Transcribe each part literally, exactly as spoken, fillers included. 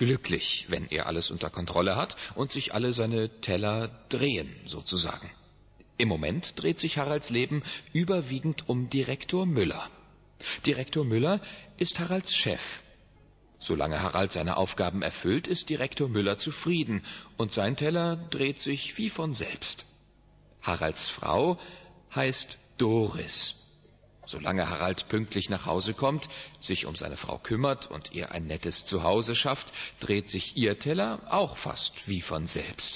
glücklich, wenn er alles unter Kontrolle hat und sich alle seine Teller drehen, sozusagen. Im Moment dreht sich Haralds Leben überwiegend um Direktor Müller. Direktor Müller ist Haralds Chef. Solange Harald seine Aufgaben erfüllt, ist Direktor Müller zufrieden und sein Teller dreht sich wie von selbst. Haralds Frau heißt Doris. Solange Harald pünktlich nach Hause kommt, sich um seine Frau kümmert und ihr ein nettes Zuhause schafft, dreht sich ihr Teller auch fast wie von selbst.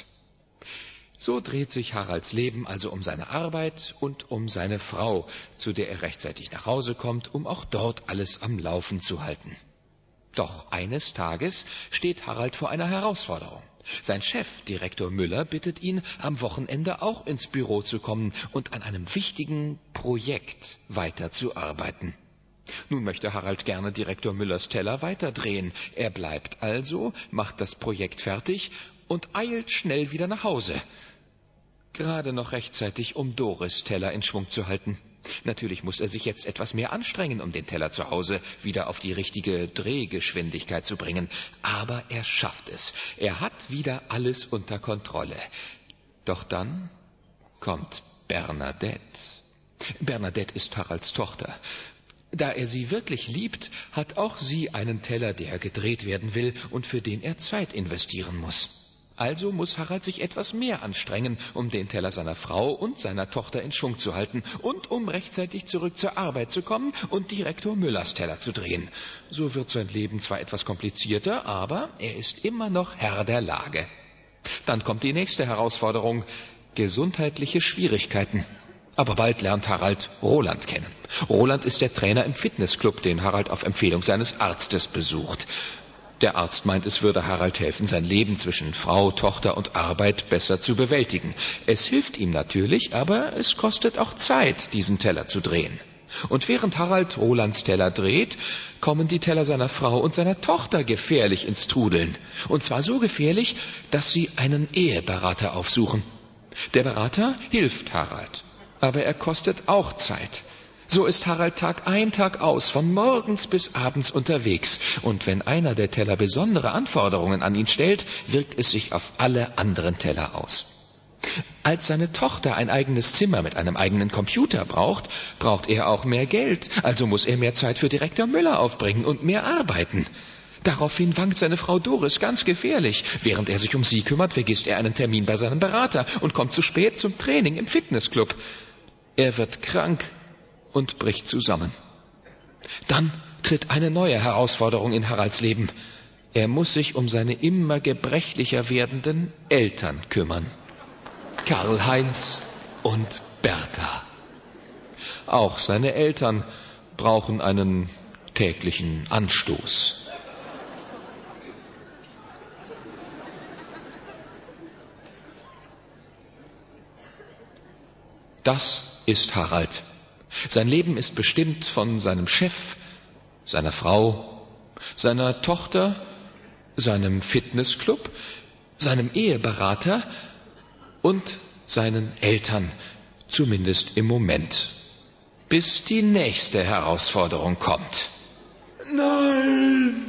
So dreht sich Haralds Leben also um seine Arbeit und um seine Frau, zu der er rechtzeitig nach Hause kommt, um auch dort alles am Laufen zu halten. Doch eines Tages steht Harald vor einer Herausforderung. Sein Chef, Direktor Müller, bittet ihn, am Wochenende auch ins Büro zu kommen und an einem wichtigen Projekt weiterzuarbeiten. Nun möchte Harald gerne Direktor Müllers Teller weiterdrehen. Er bleibt also, macht das Projekt fertig und eilt schnell wieder nach Hause. Gerade noch rechtzeitig, um Doris' Teller in Schwung zu halten. Natürlich muss er sich jetzt etwas mehr anstrengen, um den Teller zu Hause wieder auf die richtige Drehgeschwindigkeit zu bringen. Aber er schafft es. Er hat wieder alles unter Kontrolle. Doch dann kommt Bernadette. Bernadette ist Haralds Tochter. Da er sie wirklich liebt, hat auch sie einen Teller, der gedreht werden will und für den er Zeit investieren muss. Also muss Harald sich etwas mehr anstrengen, um den Teller seiner Frau und seiner Tochter in Schwung zu halten und um rechtzeitig zurück zur Arbeit zu kommen und Direktor Müllers Teller zu drehen. So wird sein Leben zwar etwas komplizierter, aber er ist immer noch Herr der Lage. Dann kommt die nächste Herausforderung: gesundheitliche Schwierigkeiten. Aber bald lernt Harald Roland kennen. Roland ist der Trainer im Fitnessclub, den Harald auf Empfehlung seines Arztes besucht. Der Arzt meint, es würde Harald helfen, sein Leben zwischen Frau, Tochter und Arbeit besser zu bewältigen. Es hilft ihm natürlich, aber es kostet auch Zeit, diesen Teller zu drehen. Und während Harald Rolands Teller dreht, kommen die Teller seiner Frau und seiner Tochter gefährlich ins Trudeln. Und zwar so gefährlich, dass sie einen Eheberater aufsuchen. Der Berater hilft Harald, aber er kostet auch Zeit. So ist Harald Tag ein, Tag aus, von morgens bis abends unterwegs. Und wenn einer der Teller besondere Anforderungen an ihn stellt, wirkt es sich auf alle anderen Teller aus. Als seine Tochter ein eigenes Zimmer mit einem eigenen Computer braucht, braucht er auch mehr Geld. Also muss er mehr Zeit für Direktor Müller aufbringen und mehr arbeiten. Daraufhin wankt seine Frau Doris ganz gefährlich. Während er sich um sie kümmert, vergisst er einen Termin bei seinem Berater und kommt zu spät zum Training im Fitnessclub. Er wird krank und bricht zusammen. Dann tritt eine neue Herausforderung in Haralds Leben. Er muss sich um seine immer gebrechlicher werdenden Eltern kümmern. Karl-Heinz und Bertha. Auch seine Eltern brauchen einen täglichen Anstoß. Das ist Harald. Sein Leben ist bestimmt von seinem Chef, seiner Frau, seiner Tochter, seinem Fitnessclub, seinem Eheberater und seinen Eltern, zumindest im Moment, bis die nächste Herausforderung kommt. Nein!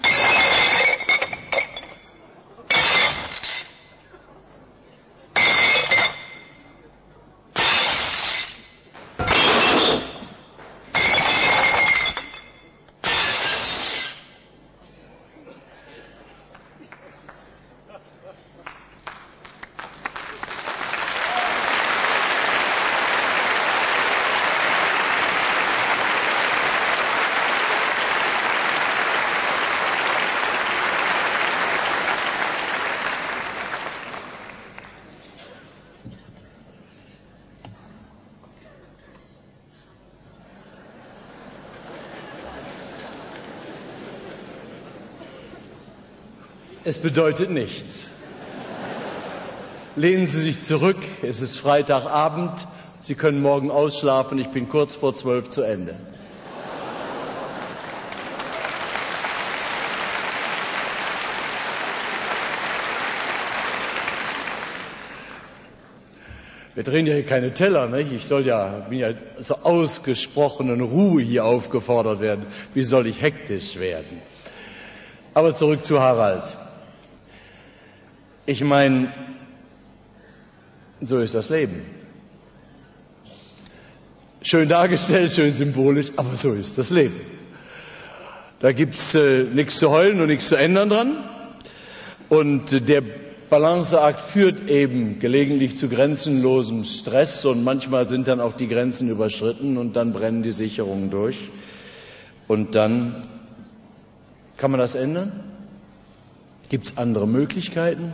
Es bedeutet nichts. Lehnen Sie sich zurück, es ist Freitagabend, Sie können morgen ausschlafen, ich bin kurz vor zwölf zu Ende. Wir drehen ja hier keine Teller, nicht? Ich soll ja, bin ja zur ausgesprochenen Ruhe hier aufgefordert werden. Wie soll ich hektisch werden? Aber zurück zu Harald. Ich meine, so ist das Leben. Schön dargestellt, schön symbolisch, aber so ist das Leben. Da gibt's äh, nichts zu heulen und nichts zu ändern dran. Und äh, der Balanceakt führt eben gelegentlich zu grenzenlosem Stress und manchmal sind dann auch die Grenzen überschritten und dann brennen die Sicherungen durch. Und dann kann man das ändern? Gibt's andere Möglichkeiten?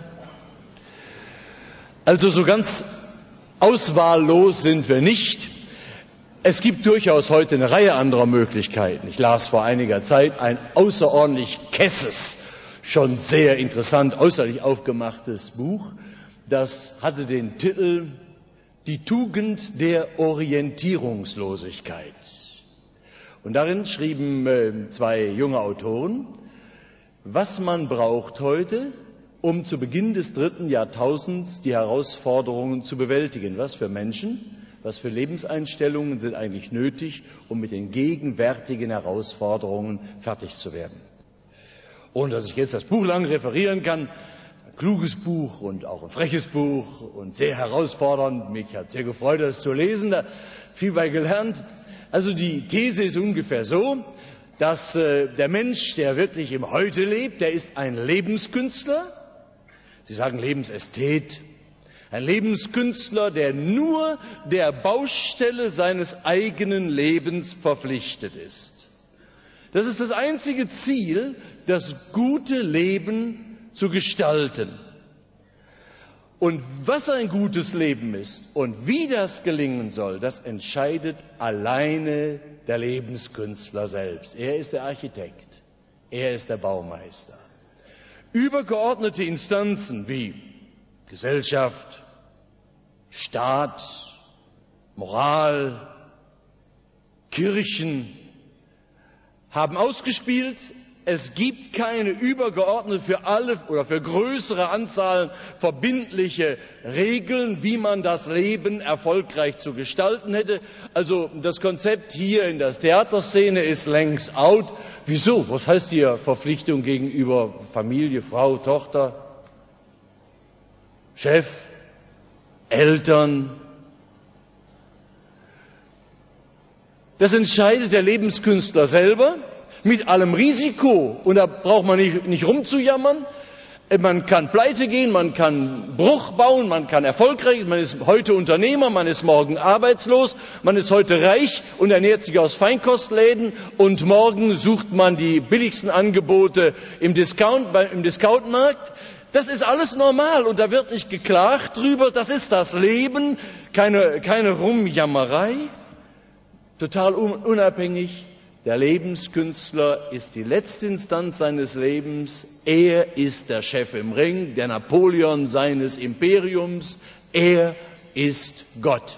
Also so ganz auswahllos sind wir nicht. Es gibt durchaus heute eine Reihe anderer Möglichkeiten. Ich las vor einiger Zeit ein außerordentlich kesses, schon sehr interessant, äußerlich aufgemachtes Buch. Das hatte den Titel Die Tugend der Orientierungslosigkeit. Und darin schrieben äh, zwei junge Autoren, was man braucht heute, um zu Beginn des dritten Jahrtausends die Herausforderungen zu bewältigen. Was für Menschen, was für Lebenseinstellungen sind eigentlich nötig, um mit den gegenwärtigen Herausforderungen fertig zu werden. Ohne dass ich jetzt das Buch lang referieren kann, ein kluges Buch und auch ein freches Buch und sehr herausfordernd. Mich hat sehr gefreut, das zu lesen, da viel bei gelernt. Also die These ist ungefähr so, dass äh, der Mensch, der wirklich im Heute lebt, der ist ein Lebenskünstler. Sie sagen Lebensästhet. Ein Lebenskünstler, der nur der Baustelle seines eigenen Lebens verpflichtet ist. Das ist das einzige Ziel, das gute Leben zu gestalten. Und was ein gutes Leben ist und wie das gelingen soll, das entscheidet alleine der Lebenskünstler selbst. Er ist der Architekt, er ist der Baumeister. Übergeordnete Instanzen wie Gesellschaft, Staat, Moral, Kirchen haben ausgespielt, es gibt keine übergeordnete für alle oder für größere Anzahlen verbindliche Regeln, wie man das Leben erfolgreich zu gestalten hätte. Also das Konzept hier in der Theaterszene ist längst out. Wieso? Was heißt hier Verpflichtung gegenüber Familie, Frau, Tochter, Chef, Eltern? Das entscheidet der Lebenskünstler selber. Mit allem Risiko, und da braucht man nicht, nicht rumzujammern. Man kann pleite gehen, man kann Bruch bauen, man kann erfolgreich, man ist heute Unternehmer, man ist morgen arbeitslos, man ist heute reich und ernährt sich aus Feinkostläden und morgen sucht man die billigsten Angebote im Discount, im Discountmarkt. Das ist alles normal und da wird nicht geklagt drüber, das ist das Leben, keine, keine Rumjammerei, total unabhängig. Der Lebenskünstler ist die letzte Instanz seines Lebens. Er ist der Chef im Ring, der Napoleon seines Imperiums. Er ist Gott.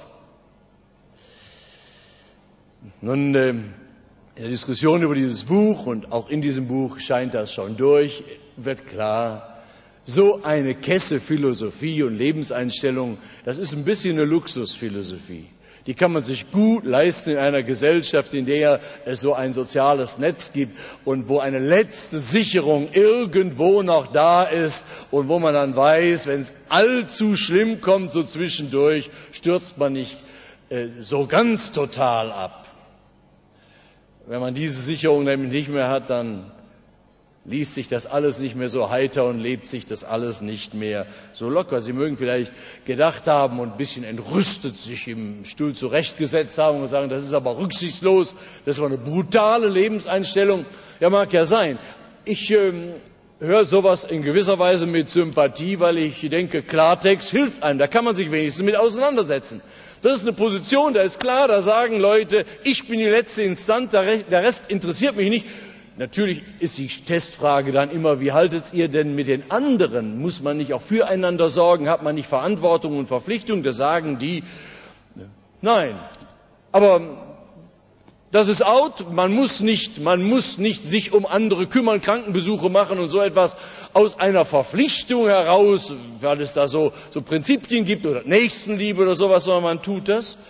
Nun, äh, in der Diskussion über dieses Buch und auch in diesem Buch scheint das schon durch, wird klar, so eine kesse Philosophie und Lebenseinstellung, das ist ein bisschen eine Luxusphilosophie. Die kann man sich gut leisten in einer Gesellschaft, in der es so ein soziales Netz gibt und wo eine letzte Sicherung irgendwo noch da ist und wo man dann weiß, wenn es allzu schlimm kommt, so zwischendurch, stürzt man nicht äh, so ganz total ab. Wenn man diese Sicherung nämlich nicht mehr hat, dann liest sich das alles nicht mehr so heiter und lebt sich das alles nicht mehr so locker. Sie mögen vielleicht gedacht haben und ein bisschen entrüstet sich im Stuhl zurechtgesetzt haben und sagen, das ist aber rücksichtslos, das war eine brutale Lebenseinstellung. Ja, mag ja sein. Ich ähm, höre sowas in gewisser Weise mit Sympathie, weil ich denke, Klartext hilft einem, da kann man sich wenigstens mit auseinandersetzen. Das ist eine Position, da ist klar, da sagen Leute, ich bin die letzte Instanz, der Rest interessiert mich nicht. Natürlich ist die Testfrage dann immer, wie haltet ihr denn mit den anderen? Muss man nicht auch füreinander sorgen? Hat man nicht Verantwortung und Verpflichtung? Da sagen die, nein. Aber das ist out. Man muss nicht, man muss nicht sich um andere kümmern, Krankenbesuche machen und so etwas aus einer Verpflichtung heraus, weil es da so, so Prinzipien gibt oder Nächstenliebe oder sowas, sondern man tut das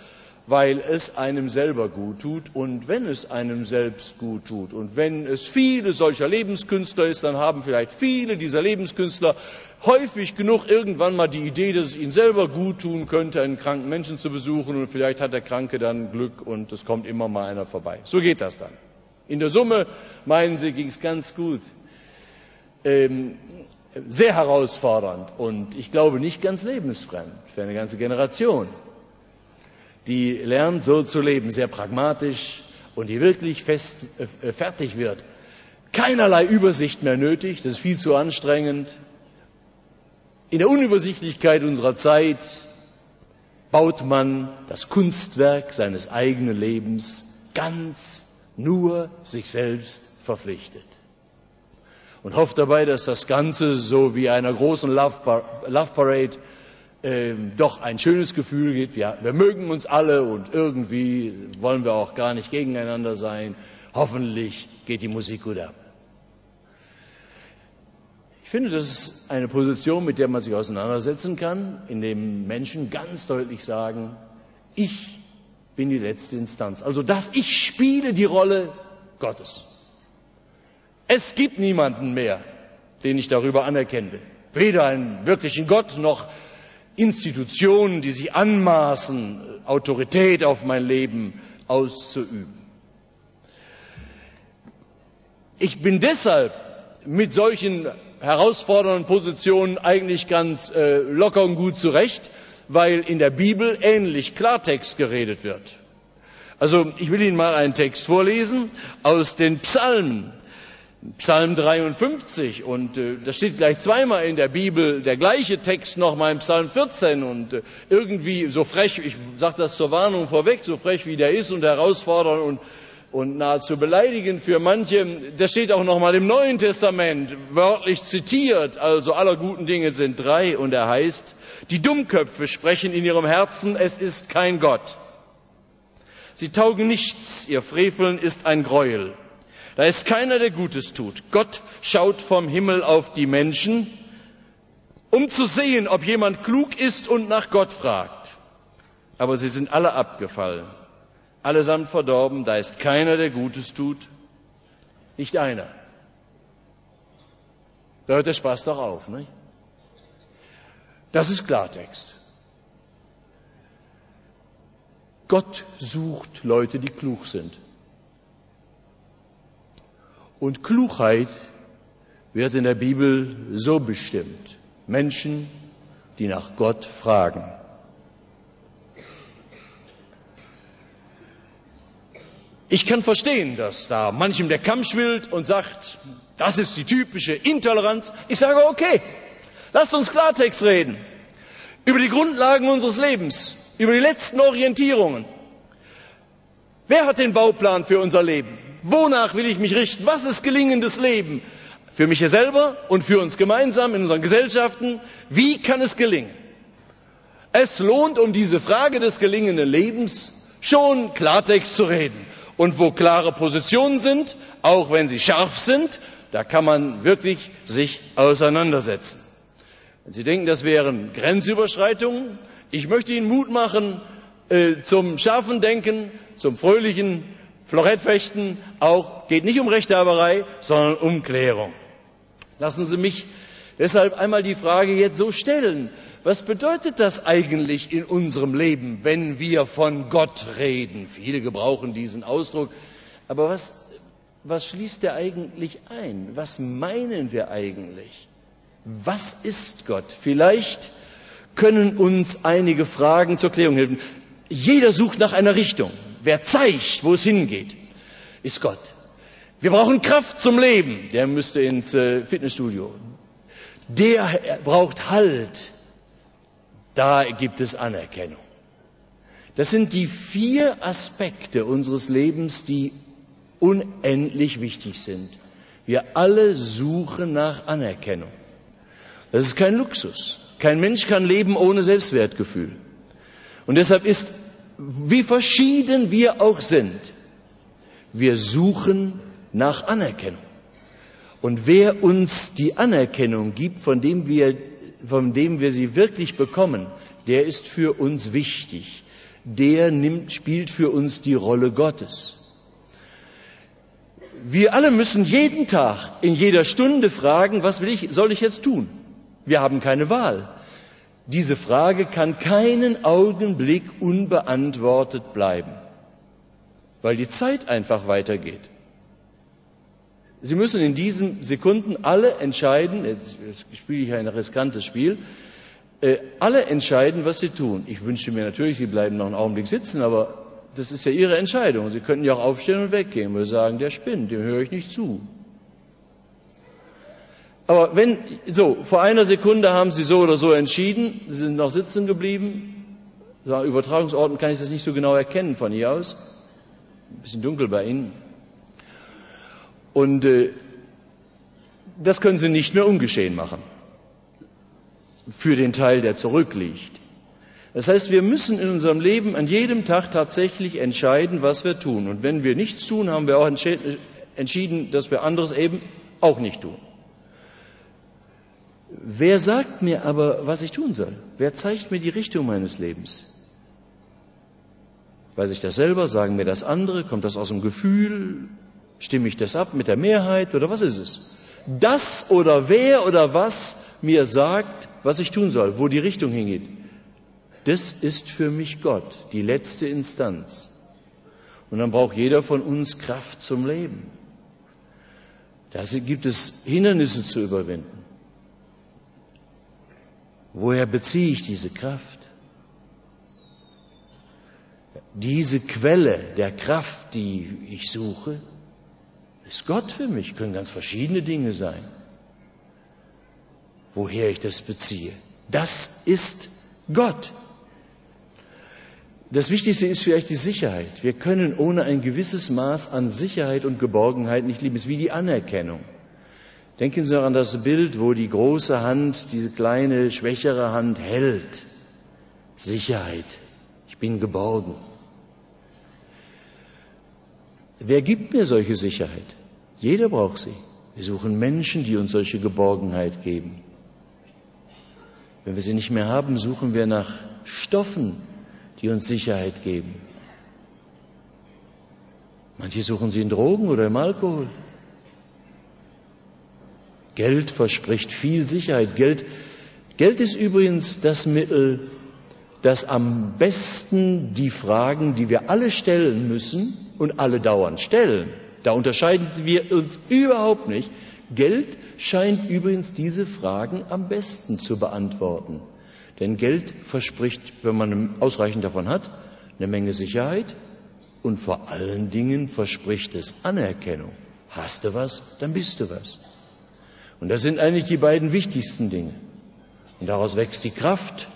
weil es einem selber gut tut und wenn es einem selbst gut tut. Und wenn es viele solcher Lebenskünstler ist, dann haben vielleicht viele dieser Lebenskünstler häufig genug irgendwann mal die Idee, dass es ihnen selber gut tun könnte, einen kranken Menschen zu besuchen und vielleicht hat der Kranke dann Glück und es kommt immer mal einer vorbei. So geht das dann. In der Summe, meinen Sie, ging es ganz gut. Ähm, sehr herausfordernd und ich glaube nicht ganz lebensfremd für eine ganze Generation, die lernt, so zu leben, sehr pragmatisch und die wirklich fest äh, fertig wird. Keinerlei Übersicht mehr nötig, das ist viel zu anstrengend. In der Unübersichtlichkeit unserer Zeit baut man das Kunstwerk seines eigenen Lebens ganz nur sich selbst verpflichtet. Und hofft dabei, dass das Ganze so wie einer großen Love Parade äh, doch ein schönes Gefühl gibt. Ja, wir mögen uns alle und irgendwie wollen wir auch gar nicht gegeneinander sein. Hoffentlich geht die Musik gut ab. Ich finde, das ist eine Position, mit der man sich auseinandersetzen kann, indem Menschen ganz deutlich sagen, ich bin die letzte Instanz. Also, dass ich spiele die Rolle Gottes. Es gibt niemanden mehr, den ich darüber anerkenne. Weder einen wirklichen Gott noch Institutionen, die sich anmaßen, Autorität auf mein Leben auszuüben. Ich bin deshalb mit solchen herausfordernden Positionen eigentlich ganz äh, locker und gut zurecht, weil in der Bibel ähnlich Klartext geredet wird. Also ich will Ihnen mal einen Text vorlesen aus den Psalmen. Psalm dreiundfünfzig und äh, das steht gleich zweimal in der Bibel, der gleiche Text nochmal im Psalm vierzehn und äh, irgendwie so frech, ich sage das zur Warnung vorweg, so frech wie der ist und herausfordernd und, und nahezu beleidigend für manche, das steht auch nochmal im Neuen Testament, wörtlich zitiert, also aller guten Dinge sind drei und er heißt, die Dummköpfe sprechen in ihrem Herzen, es ist kein Gott. Sie taugen nichts, ihr Freveln ist ein Gräuel. Da ist keiner, der Gutes tut. Gott schaut vom Himmel auf die Menschen, um zu sehen, ob jemand klug ist und nach Gott fragt. Aber sie sind alle abgefallen, allesamt verdorben. Da ist keiner, der Gutes tut, nicht einer. Da hört der Spaß doch auf, nicht? Das ist Klartext. Gott sucht Leute, die klug sind. Und Klugheit wird in der Bibel so bestimmt. Menschen, die nach Gott fragen. Ich kann verstehen, dass da manchem der Kamm schwillt und sagt, das ist die typische Intoleranz. Ich sage, okay, lasst uns Klartext reden. Über die Grundlagen unseres Lebens, über die letzten Orientierungen. Wer hat den Bauplan für unser Leben? Wonach will ich mich richten? Was ist gelingendes Leben? Für mich selber und für uns gemeinsam in unseren Gesellschaften. Wie kann es gelingen? Es lohnt, um diese Frage des gelingenden Lebens schon Klartext zu reden. Und wo klare Positionen sind, auch wenn sie scharf sind, da kann man wirklich sich auseinandersetzen. Wenn Sie denken, das wären Grenzüberschreitungen, ich möchte Ihnen Mut machen äh, zum scharfen Denken, zum fröhlichen Florettfechten, auch geht nicht um Rechthaberei, sondern um Klärung. Lassen Sie mich deshalb einmal die Frage jetzt so stellen. Was bedeutet das eigentlich in unserem Leben, wenn wir von Gott reden? Viele gebrauchen diesen Ausdruck. Aber was, was schließt er eigentlich ein? Was meinen wir eigentlich? Was ist Gott? Vielleicht können uns einige Fragen zur Klärung helfen. Jeder sucht nach einer Richtung. Wer zeigt, wo es hingeht, ist Gott. Wir brauchen Kraft zum Leben. Der müsste ins äh, Fitnessstudio. Der braucht Halt. Da gibt es Anerkennung. Das sind die vier Aspekte unseres Lebens, die unendlich wichtig sind. Wir alle suchen nach Anerkennung. Das ist kein Luxus. Kein Mensch kann leben ohne Selbstwertgefühl. Und deshalb ist, wie verschieden wir auch sind, wir suchen nach Anerkennung. Und wer uns die Anerkennung gibt, von dem wir, von dem wir sie wirklich bekommen, der ist für uns wichtig. der nimmt, spielt für uns die Rolle Gottes. Wir alle müssen jeden Tag, in jeder Stunde fragen, was will ich, soll ich jetzt tun? Wir haben keine Wahl. Diese Frage kann keinen Augenblick unbeantwortet bleiben, weil die Zeit einfach weitergeht. Sie müssen in diesen Sekunden alle entscheiden, jetzt, jetzt spiele ich ein riskantes Spiel, äh, alle entscheiden, was sie tun. Ich wünsche mir natürlich, Sie bleiben noch einen Augenblick sitzen, aber das ist ja Ihre Entscheidung. Sie könnten ja auch aufstehen und weggehen und sagen, der spinnt, dem höre ich nicht zu. Aber wenn, so, vor einer Sekunde haben Sie so oder so entschieden, Sie sind noch sitzen geblieben, so, Übertragungsorten kann ich das nicht so genau erkennen von hier aus, ein bisschen dunkel bei Ihnen. Und äh, das können Sie nicht mehr ungeschehen machen, für den Teil, der zurückliegt. Das heißt, wir müssen in unserem Leben an jedem Tag tatsächlich entscheiden, was wir tun. Und wenn wir nichts tun, haben wir auch entschieden, dass wir anderes eben auch nicht tun. Wer sagt mir aber, was ich tun soll? Wer zeigt mir die Richtung meines Lebens? Weiß ich das selber? Sagen mir das andere? Kommt das aus dem Gefühl? Stimme ich das ab mit der Mehrheit oder was ist es? Das oder wer oder was mir sagt, was ich tun soll, wo die Richtung hingeht, das ist für mich Gott, die letzte Instanz. Und dann braucht jeder von uns Kraft zum Leben. Da gibt es Hindernisse zu überwinden. Woher beziehe ich diese Kraft? Diese Quelle der Kraft, die ich suche, ist Gott für mich, können ganz verschiedene Dinge sein. Woher ich das beziehe, das ist Gott. Das Wichtigste ist vielleicht die Sicherheit. Wir können ohne ein gewisses Maß an Sicherheit und Geborgenheit nicht leben. Es ist wie die Anerkennung. Denken Sie noch an das Bild, wo die große Hand diese kleine, schwächere Hand hält. Sicherheit. Ich bin geborgen. Wer gibt mir solche Sicherheit? Jeder braucht sie. Wir suchen Menschen, die uns solche Geborgenheit geben. Wenn wir sie nicht mehr haben, suchen wir nach Stoffen, die uns Sicherheit geben. Manche suchen sie in Drogen oder im Alkohol. Geld verspricht viel Sicherheit. Geld, Geld ist übrigens das Mittel, das am besten die Fragen, die wir alle stellen müssen und alle dauernd stellen, da unterscheiden wir uns überhaupt nicht. Geld scheint übrigens diese Fragen am besten zu beantworten. Denn Geld verspricht, wenn man ausreichend davon hat, eine Menge Sicherheit und vor allen Dingen verspricht es Anerkennung. Hast du was, dann bist du was. Und das sind eigentlich die beiden wichtigsten Dinge. Und daraus wächst die Kraft.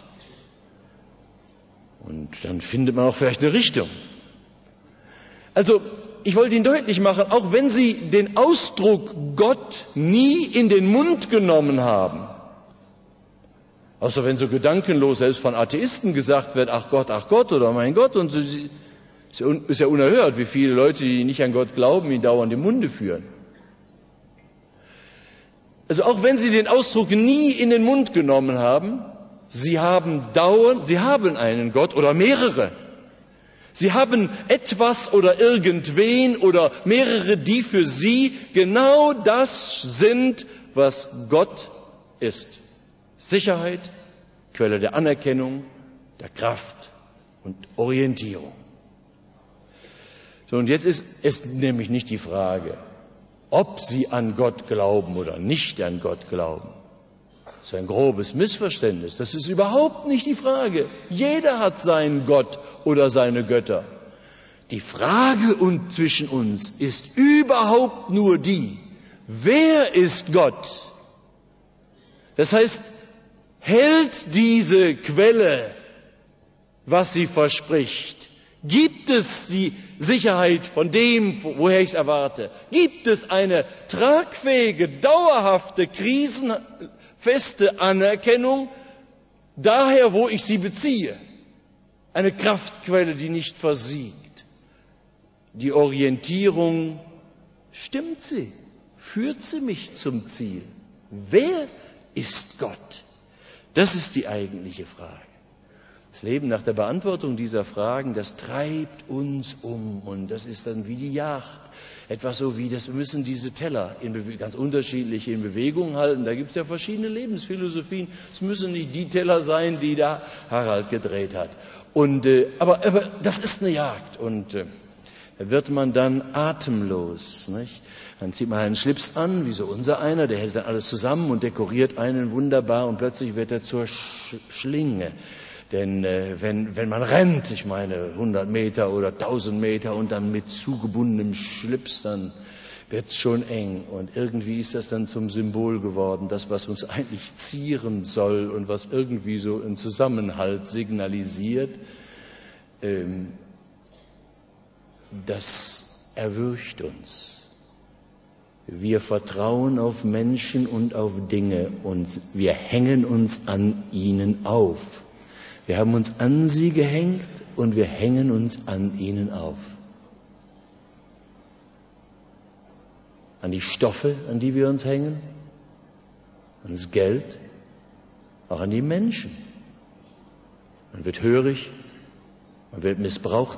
Und dann findet man auch vielleicht eine Richtung. Also, ich wollte Ihnen deutlich machen, auch wenn Sie den Ausdruck Gott nie in den Mund genommen haben, außer wenn so gedankenlos selbst von Atheisten gesagt wird, ach Gott, ach Gott oder mein Gott, und so, ist ja unerhört, wie viele Leute, die nicht an Gott glauben, ihn dauernd im Munde führen. Also auch wenn Sie den Ausdruck nie in den Mund genommen haben, Sie haben dauernd, Sie haben einen Gott oder mehrere. Sie haben etwas oder irgendwen oder mehrere, die für Sie genau das sind, was Gott ist. Sicherheit, Quelle der Anerkennung, der Kraft und Orientierung. So, und jetzt ist es nämlich nicht die Frage, ob Sie an Gott glauben oder nicht an Gott glauben. Das ist ein grobes Missverständnis. Das ist überhaupt nicht die Frage. Jeder hat seinen Gott oder seine Götter. Die Frage und zwischen uns ist überhaupt nur die, wer ist Gott? Das heißt, hält diese Quelle, was sie verspricht? Gibt es die Sicherheit von dem, woher ich es erwarte? Gibt es eine tragfähige, dauerhafte, krisenfeste Anerkennung daher, wo ich sie beziehe? Eine Kraftquelle, die nicht versiegt. Die Orientierung, stimmt sie? Führt sie mich zum Ziel? Wer ist Gott? Das ist die eigentliche Frage. Das Leben nach der Beantwortung dieser Fragen, das treibt uns um und das ist dann wie die Jagd. Etwas so wie, das wir müssen diese Teller in Bewe- ganz unterschiedlich in Bewegung halten. Da gibt es ja verschiedene Lebensphilosophien. Es müssen nicht die Teller sein, die da Harald gedreht hat. Und, äh, aber, aber das ist eine Jagd und äh, da wird man dann atemlos, nicht? Dann zieht man einen Schlips an, wie so unser einer, der hält dann alles zusammen und dekoriert einen wunderbar und plötzlich wird er zur Sch- Schlinge. Denn äh, wenn, wenn man rennt, ich meine hundert Meter oder tausend Meter und dann mit zugebundenem Schlips, dann wird's schon eng. Und irgendwie ist das dann zum Symbol geworden, das, was uns eigentlich zieren soll und was irgendwie so einen Zusammenhalt signalisiert, ähm, das erwürgt uns. Wir vertrauen auf Menschen und auf Dinge und wir hängen uns an ihnen auf. Wir haben uns an sie gehängt und wir hängen uns an ihnen auf. An die Stoffe, an die wir uns hängen, ans Geld, auch an die Menschen. Man wird hörig, man wird missbraucht,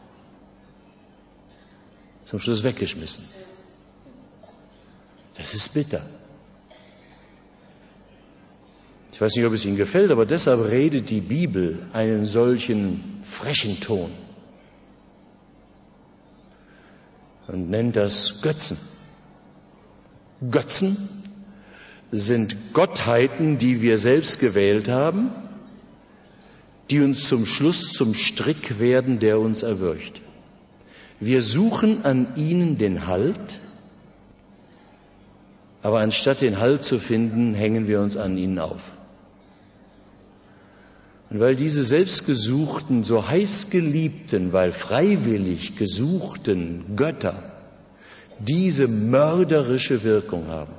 zum Schluss weggeschmissen. Das ist bitter. Ich weiß nicht, ob es Ihnen gefällt, aber deshalb redet die Bibel einen solchen frechen Ton und nennt das Götzen. Götzen sind Gottheiten, die wir selbst gewählt haben, die uns zum Schluss zum Strick werden, der uns erwürgt. Wir suchen an ihnen den Halt, aber anstatt den Halt zu finden, hängen wir uns an ihnen auf. Und weil diese selbstgesuchten, so heiß geliebten, weil freiwillig gesuchten Götter diese mörderische Wirkung haben,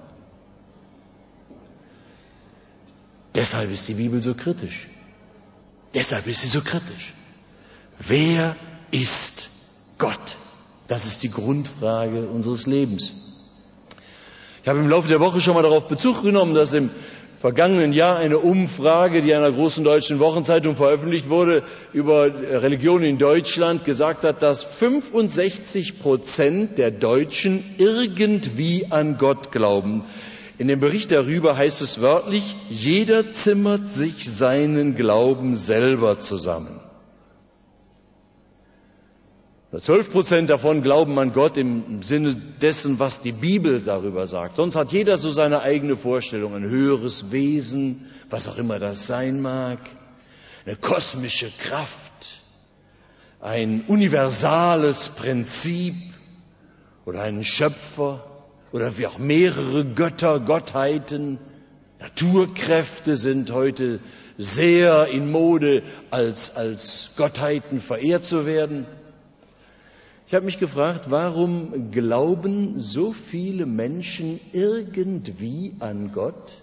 deshalb ist die Bibel so kritisch. Deshalb ist sie so kritisch. Wer ist Gott? Das ist die Grundfrage unseres Lebens. Ich habe im Laufe der Woche schon mal darauf Bezug genommen, dass im vergangenen Jahr eine Umfrage, die in einer großen deutschen Wochenzeitung veröffentlicht wurde, über Religion in Deutschland gesagt hat, dass fünfundsechzig Prozent der Deutschen irgendwie an Gott glauben. In dem Bericht darüber heißt es wörtlich, jeder zimmert sich seinen Glauben selber zusammen. Zwölf Prozent davon glauben an Gott im Sinne dessen, was die Bibel darüber sagt. Sonst hat jeder so seine eigene Vorstellung, ein höheres Wesen, was auch immer das sein mag, eine kosmische Kraft, ein universales Prinzip oder einen Schöpfer oder wie auch mehrere Götter, Gottheiten. Naturkräfte sind heute sehr in Mode, als, als Gottheiten verehrt zu werden. Ich habe mich gefragt, warum glauben so viele Menschen irgendwie an Gott,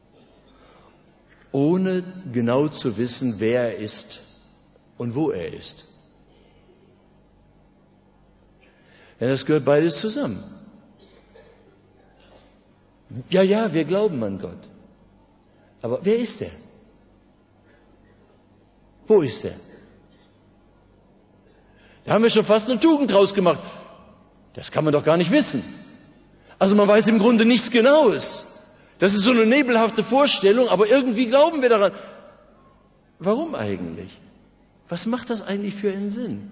ohne genau zu wissen, wer er ist und wo er ist? Denn das gehört beides zusammen. Ja, ja, wir glauben an Gott. Aber wer ist er? Wo ist er? Da haben wir schon fast eine Tugend draus gemacht. Das kann man doch gar nicht wissen. Also man weiß im Grunde nichts Genaues. Das ist so eine nebelhafte Vorstellung, aber irgendwie glauben wir daran. Warum eigentlich? Was macht das eigentlich für einen Sinn?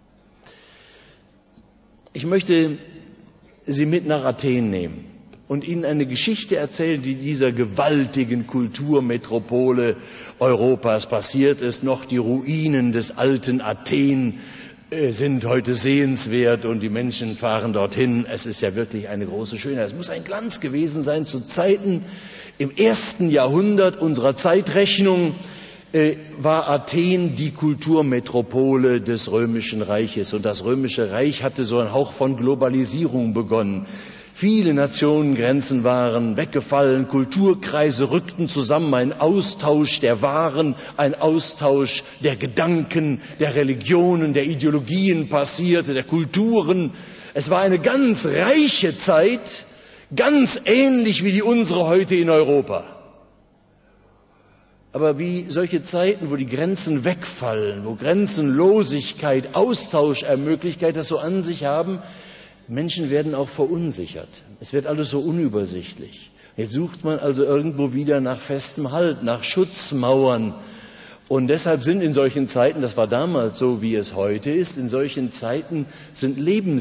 Ich möchte Sie mit nach Athen nehmen und Ihnen eine Geschichte erzählen, die dieser gewaltigen Kulturmetropole Europas passiert ist. Noch die Ruinen des alten Athen sind heute sehenswert und die Menschen fahren dorthin. Es ist ja wirklich eine große Schönheit. Es muss ein Glanz gewesen sein zu Zeiten im ersten Jahrhundert unserer Zeitrechnung. Äh, war Athen die Kulturmetropole des Römischen Reiches. Und das Römische Reich hatte so einen Hauch von Globalisierung begonnen. Viele Nationengrenzen waren weggefallen, Kulturkreise rückten zusammen, ein Austausch der Waren, ein Austausch der Gedanken, der Religionen, der Ideologien passierte, der Kulturen. Es war eine ganz reiche Zeit, ganz ähnlich wie die unsere heute in Europa. Aber wie solche Zeiten, wo die Grenzen wegfallen, wo Grenzenlosigkeit, Austausch ermöglicht, das so an sich haben, Menschen werden auch verunsichert. Es wird alles so unübersichtlich. Jetzt sucht man also irgendwo wieder nach festem Halt, nach Schutzmauern. Und deshalb sind in solchen Zeiten, das war damals so, wie es heute ist, in solchen Zeiten sind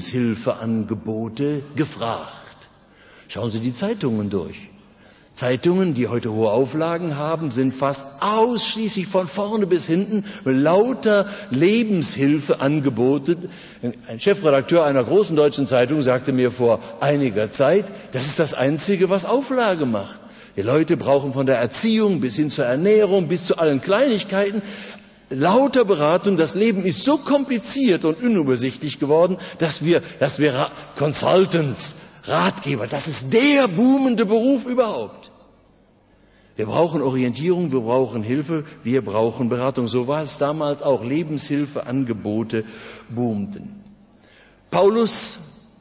Lebenshilfeangebote gefragt. Schauen Sie die Zeitungen durch. Zeitungen, die heute hohe Auflagen haben, sind fast ausschließlich von vorne bis hinten mit lauter Lebenshilfeangebote. Ein Chefredakteur einer großen deutschen Zeitung sagte mir vor einiger Zeit, das ist das Einzige, was Auflage macht. Die Leute brauchen von der Erziehung bis hin zur Ernährung, bis zu allen Kleinigkeiten lauter Beratung. Das Leben ist so kompliziert und unübersichtlich geworden, dass wir, dass wir Ra- Consultants, Ratgeber, das ist der boomende Beruf überhaupt. Wir brauchen Orientierung, wir brauchen Hilfe, wir brauchen Beratung. So war es damals auch. Lebenshilfeangebote boomten. Paulus,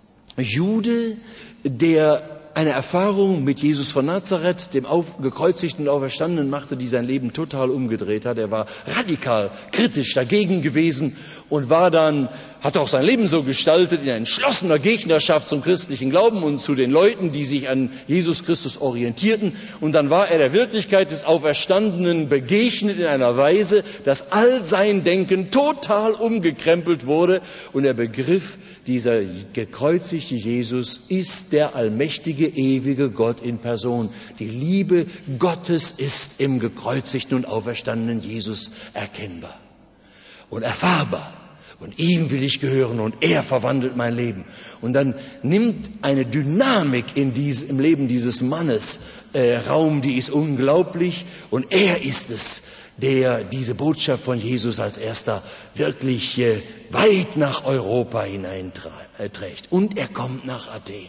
Jude, der eine Erfahrung mit Jesus von Nazareth, dem gekreuzigten und Auferstandenen machte, die sein Leben total umgedreht hat. Er war radikal, kritisch dagegen gewesen und war dann, hat auch sein Leben so gestaltet, in entschlossener Gegnerschaft zum christlichen Glauben und zu den Leuten, die sich an Jesus Christus orientierten. Und dann war er der Wirklichkeit des Auferstandenen begegnet in einer Weise, dass all sein Denken total umgekrempelt wurde und er begriff, dieser gekreuzigte Jesus ist der allmächtige, ewige Gott in Person. Die Liebe Gottes ist im gekreuzigten und auferstandenen Jesus erkennbar und erfahrbar. Und ihm will ich gehören und er verwandelt mein Leben. Und dann nimmt eine Dynamik in dies, im Leben dieses Mannes äh, Raum, die ist unglaublich. Und er ist es, der diese Botschaft von Jesus als erster wirklich äh, weit nach Europa hineinträgt. Und er kommt nach Athen.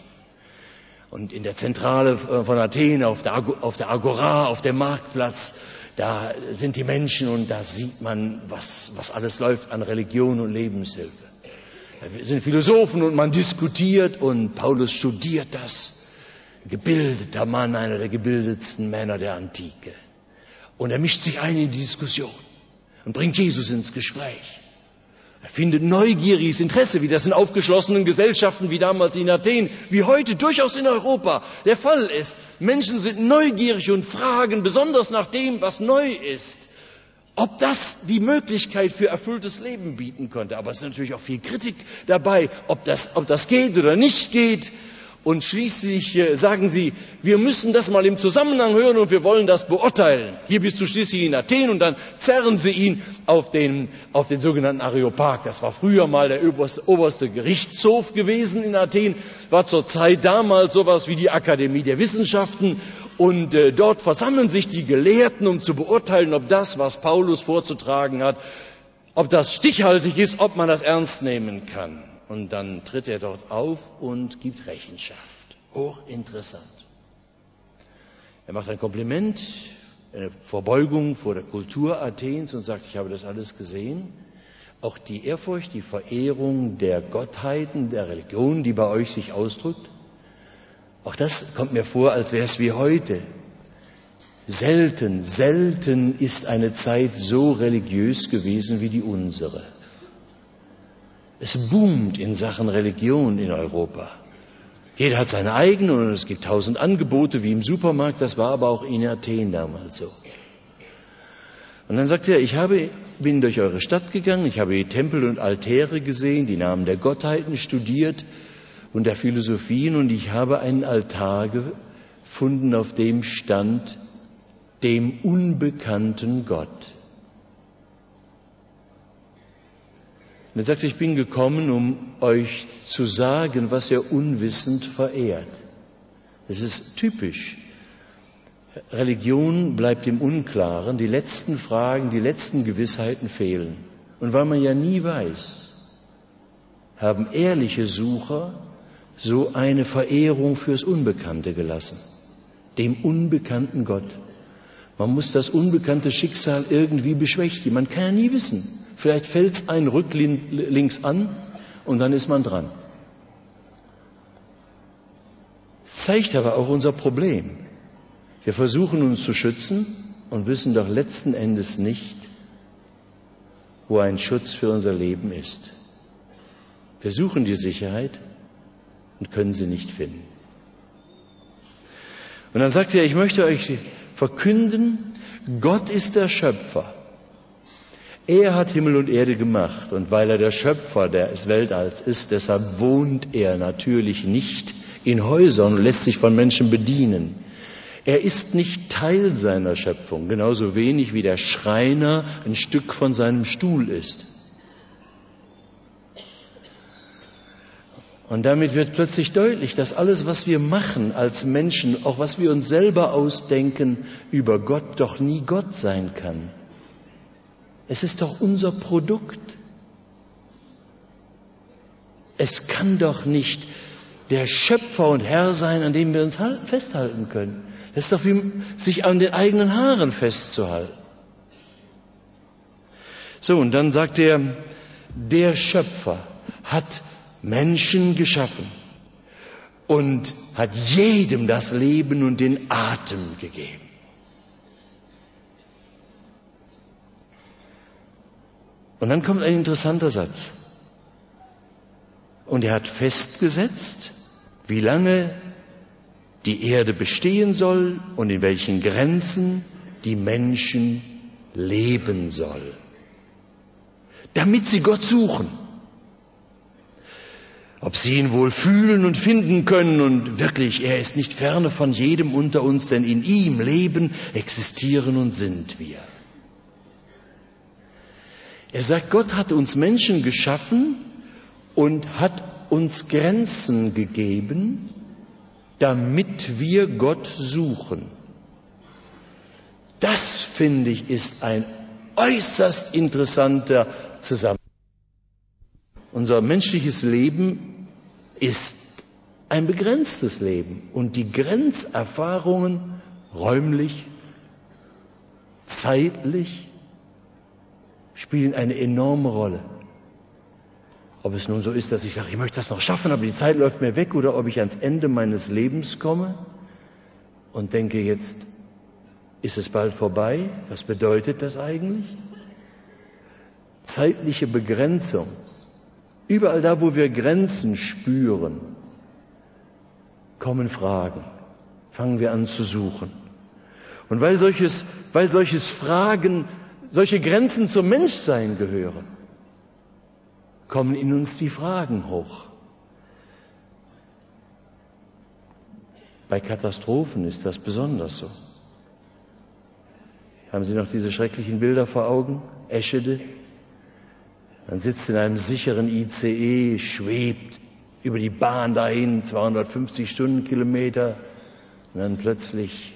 Und in der Zentrale von Athen, auf der, auf der Agora, auf dem Marktplatz, da sind die Menschen und da sieht man, was, was alles läuft an Religion und Lebenshilfe. Da sind Philosophen und man diskutiert und Paulus studiert das. Gebildeter Mann, einer der gebildetsten Männer der Antike. Und er mischt sich ein in die Diskussion und bringt Jesus ins Gespräch. Er findet neugieriges Interesse, wie das in aufgeschlossenen Gesellschaften wie damals in Athen, wie heute durchaus in Europa der Fall ist. Menschen sind neugierig und fragen besonders nach dem, was neu ist, ob das die Möglichkeit für erfülltes Leben bieten könnte. Aber es ist natürlich auch viel Kritik dabei, ob das, ob das geht oder nicht geht. Und schließlich äh, sagen sie, wir müssen das mal im Zusammenhang hören und wir wollen das beurteilen. Hier bist du schließlich in Athen und dann zerren sie ihn auf den, auf den sogenannten Areopag. Das war früher mal der oberste, oberste Gerichtshof gewesen in Athen, war zur Zeit damals sowas wie die Akademie der Wissenschaften. Und äh, dort versammeln sich die Gelehrten, um zu beurteilen, ob das, was Paulus vorzutragen hat, ob das stichhaltig ist, ob man das ernst nehmen kann. Und dann tritt er dort auf und gibt Rechenschaft. Hochinteressant. Er macht ein Kompliment, eine Verbeugung vor der Kultur Athens und sagt, ich habe das alles gesehen. Auch die Ehrfurcht, die Verehrung der Gottheiten, der Religion, die bei euch sich ausdrückt, auch das kommt mir vor, als wäre es wie heute. Selten, selten ist eine Zeit so religiös gewesen wie die unsere. Es boomt in Sachen Religion in Europa. Jeder hat seine eigene und es gibt tausend Angebote wie im Supermarkt. Das war aber auch in Athen damals so. Und dann sagt er, ich habe, bin durch eure Stadt gegangen, ich habe die Tempel und Altäre gesehen, die Namen der Gottheiten studiert und der Philosophien und ich habe einen Altar gefunden, auf dem stand dem unbekannten Gott. Und er sagt, ich bin gekommen, um euch zu sagen, was ihr unwissend verehrt. Das ist typisch. Religion bleibt im Unklaren, die letzten Fragen, die letzten Gewissheiten fehlen. Und weil man ja nie weiß, haben ehrliche Sucher so eine Verehrung fürs Unbekannte gelassen, dem unbekannten Gott. Man muss das unbekannte Schicksal irgendwie beschwichtigen. Man kann ja nie wissen. Vielleicht fällt es einen rücklinks an und dann ist man dran. Das zeigt aber auch unser Problem. Wir versuchen uns zu schützen und wissen doch letzten Endes nicht, wo ein Schutz für unser Leben ist. Wir suchen die Sicherheit und können sie nicht finden. Und dann sagt er, ich möchte euch verkünden, Gott ist der Schöpfer. Er hat Himmel und Erde gemacht und weil er der Schöpfer des Weltalls ist, deshalb wohnt er natürlich nicht in Häusern und lässt sich von Menschen bedienen. Er ist nicht Teil seiner Schöpfung, genauso wenig wie der Schreiner ein Stück von seinem Stuhl ist. Und damit wird plötzlich deutlich, dass alles, was wir machen als Menschen, auch was wir uns selber ausdenken, über Gott doch nie Gott sein kann. Es ist doch unser Produkt. Es kann doch nicht der Schöpfer und Herr sein, an dem wir uns festhalten können. Das ist doch wie sich an den eigenen Haaren festzuhalten. So, und dann sagt er, der Schöpfer hat Menschen geschaffen und hat jedem das Leben und den Atem gegeben. Und dann kommt ein interessanter Satz. Und er hat festgesetzt, wie lange die Erde bestehen soll und in welchen Grenzen die Menschen leben soll, damit sie Gott suchen. Ob sie ihn wohl fühlen und finden können und wirklich, er ist nicht ferne von jedem unter uns, denn in ihm leben, existieren und sind wir. Er sagt, Gott hat uns Menschen geschaffen und hat uns Grenzen gegeben, damit wir Gott suchen. Das, finde ich, ist ein äußerst interessanter Zusammenhang. Unser menschliches Leben ist ein begrenztes Leben und die Grenzerfahrungen räumlich, zeitlich spielen eine enorme Rolle. Ob es nun so ist, dass ich sage, ich möchte das noch schaffen, aber die Zeit läuft mir weg, oder ob ich ans Ende meines Lebens komme und denke, jetzt ist es bald vorbei. Was bedeutet das eigentlich? Zeitliche Begrenzung. Überall da, wo wir Grenzen spüren, kommen Fragen. Fangen wir an zu suchen. Und weil solches, weil solches Fragen, solche Grenzen zum Menschsein gehören, kommen in uns die Fragen hoch. Bei Katastrophen ist das besonders so. Haben Sie noch diese schrecklichen Bilder vor Augen? Eschede. Man sitzt in einem sicheren I C E, schwebt über die Bahn dahin, zweihundertfünfzig Stundenkilometer, und dann plötzlich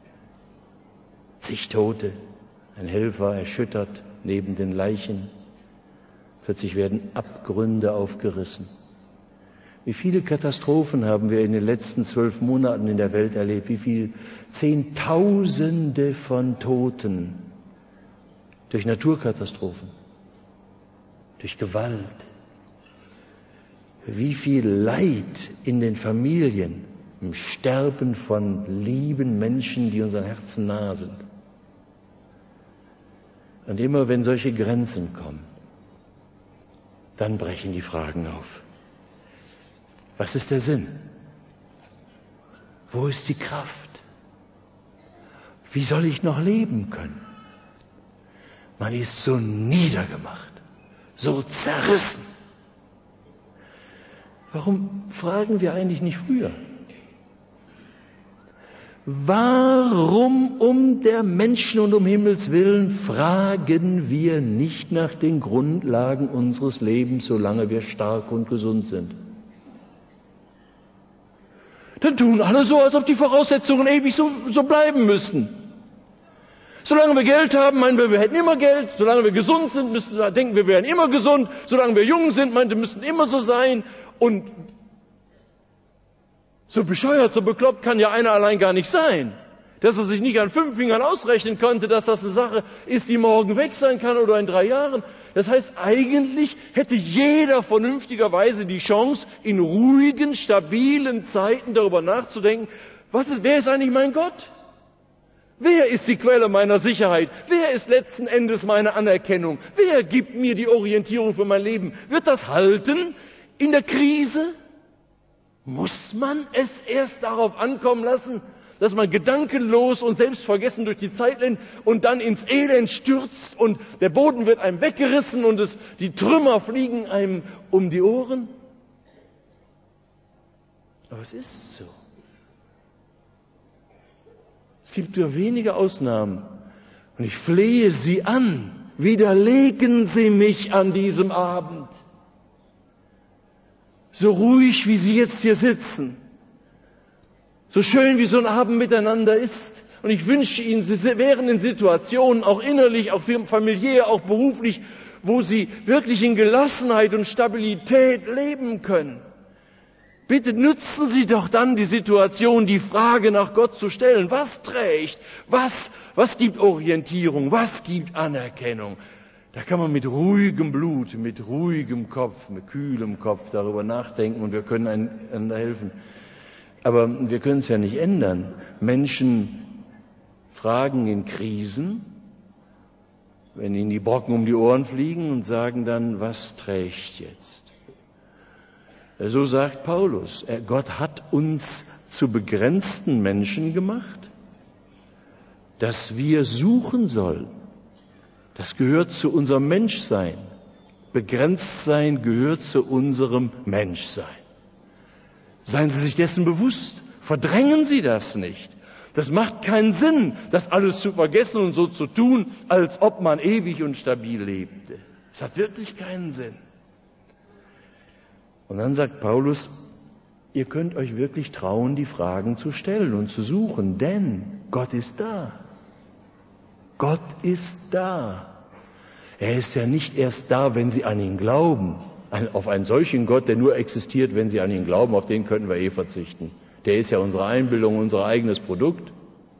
zig Tote, ein Helfer erschüttert neben den Leichen. Plötzlich werden Abgründe aufgerissen. Wie viele Katastrophen haben wir in den letzten zwölf Monaten in der Welt erlebt? Wie viele Zehntausende von Toten durch Naturkatastrophen, durch Gewalt. Wie viel Leid in den Familien, im Sterben von lieben Menschen, die unseren Herzen nahe sind. Und immer wenn solche Grenzen kommen, dann brechen die Fragen auf. Was ist der Sinn? Wo ist die Kraft? Wie soll ich noch leben können? Man ist so niedergemacht, so zerrissen. Warum fragen wir eigentlich nicht früher? Warum um der Menschen und um Himmels Willen fragen wir nicht nach den Grundlagen unseres Lebens, solange wir stark und gesund sind? Dann tun alle so, als ob die Voraussetzungen ewig so, so bleiben müssten. Solange wir Geld haben, meinen wir, wir hätten immer Geld. Solange wir gesund sind, müssen wir denken, wir wären immer gesund. Solange wir jung sind, meinen wir, müssten immer so sein. Und so bescheuert, so bekloppt kann ja einer allein gar nicht sein. Dass er sich nicht an fünf Fingern ausrechnen konnte, dass das eine Sache ist, die morgen weg sein kann oder in drei Jahren. Das heißt, eigentlich hätte jeder vernünftigerweise die Chance, in ruhigen, stabilen Zeiten darüber nachzudenken, was ist, wer ist eigentlich mein Gott? Wer ist die Quelle meiner Sicherheit? Wer ist letzten Endes meine Anerkennung? Wer gibt mir die Orientierung für mein Leben? Wird das halten in der Krise? Muss man es erst darauf ankommen lassen, dass man gedankenlos und selbstvergessen durch die Zeit rennt und dann ins Elend stürzt und der Boden wird einem weggerissen und es, die Trümmer fliegen einem um die Ohren? Aber es ist so. Es gibt nur wenige Ausnahmen. Und ich flehe Sie an, widerlegen Sie mich an diesem Abend. So ruhig, wie Sie jetzt hier sitzen. So schön, wie so ein Abend miteinander ist. Und ich wünsche Ihnen, Sie wären in Situationen, auch innerlich, auch familiär, auch beruflich, wo Sie wirklich in Gelassenheit und Stabilität leben können. Bitte nutzen Sie doch dann die Situation, die Frage nach Gott zu stellen. Was trägt? Was, was gibt Orientierung? Was gibt Anerkennung? Da kann man mit ruhigem Blut, mit ruhigem Kopf, mit kühlem Kopf darüber nachdenken und wir können einander helfen. Aber wir können es ja nicht ändern. Menschen fragen in Krisen, wenn ihnen die Brocken um die Ohren fliegen und sagen dann, was trägt jetzt? So sagt Paulus, Gott hat uns zu begrenzten Menschen gemacht, dass wir suchen sollen. Das gehört zu unserem Menschsein. Begrenzt sein gehört zu unserem Menschsein. Seien Sie sich dessen bewusst. Verdrängen Sie das nicht. Das macht keinen Sinn, das alles zu vergessen und so zu tun, als ob man ewig und stabil lebte. Es hat wirklich keinen Sinn. Und dann sagt Paulus, ihr könnt euch wirklich trauen, die Fragen zu stellen und zu suchen, denn Gott ist da. Gott ist da. Er ist ja nicht erst da, wenn Sie an ihn glauben. Auf einen solchen Gott, der nur existiert, wenn Sie an ihn glauben, auf den könnten wir eh verzichten. Der ist ja unsere Einbildung, unser eigenes Produkt.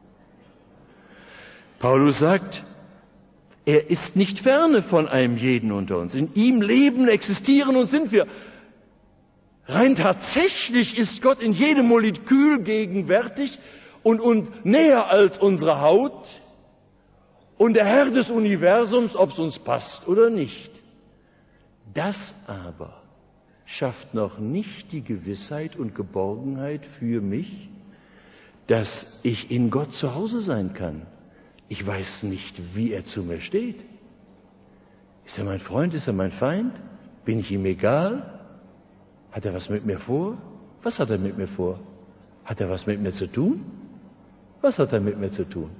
Paulus sagt, er ist nicht ferne von einem jeden unter uns. In ihm leben, existieren und sind wir. Rein tatsächlich ist Gott in jedem Molekül gegenwärtig und, und näher als unsere Haut und der Herr des Universums, ob es uns passt oder nicht. Das aber schafft noch nicht die Gewissheit und Geborgenheit für mich, dass ich in Gott zu Hause sein kann. Ich weiß nicht, wie er zu mir steht. Ist er mein Freund, ist er mein Feind? Bin ich ihm egal? Hat er was mit mir vor? Was hat er mit mir vor? Hat er was mit mir zu tun? Was hat er mit mir zu tun?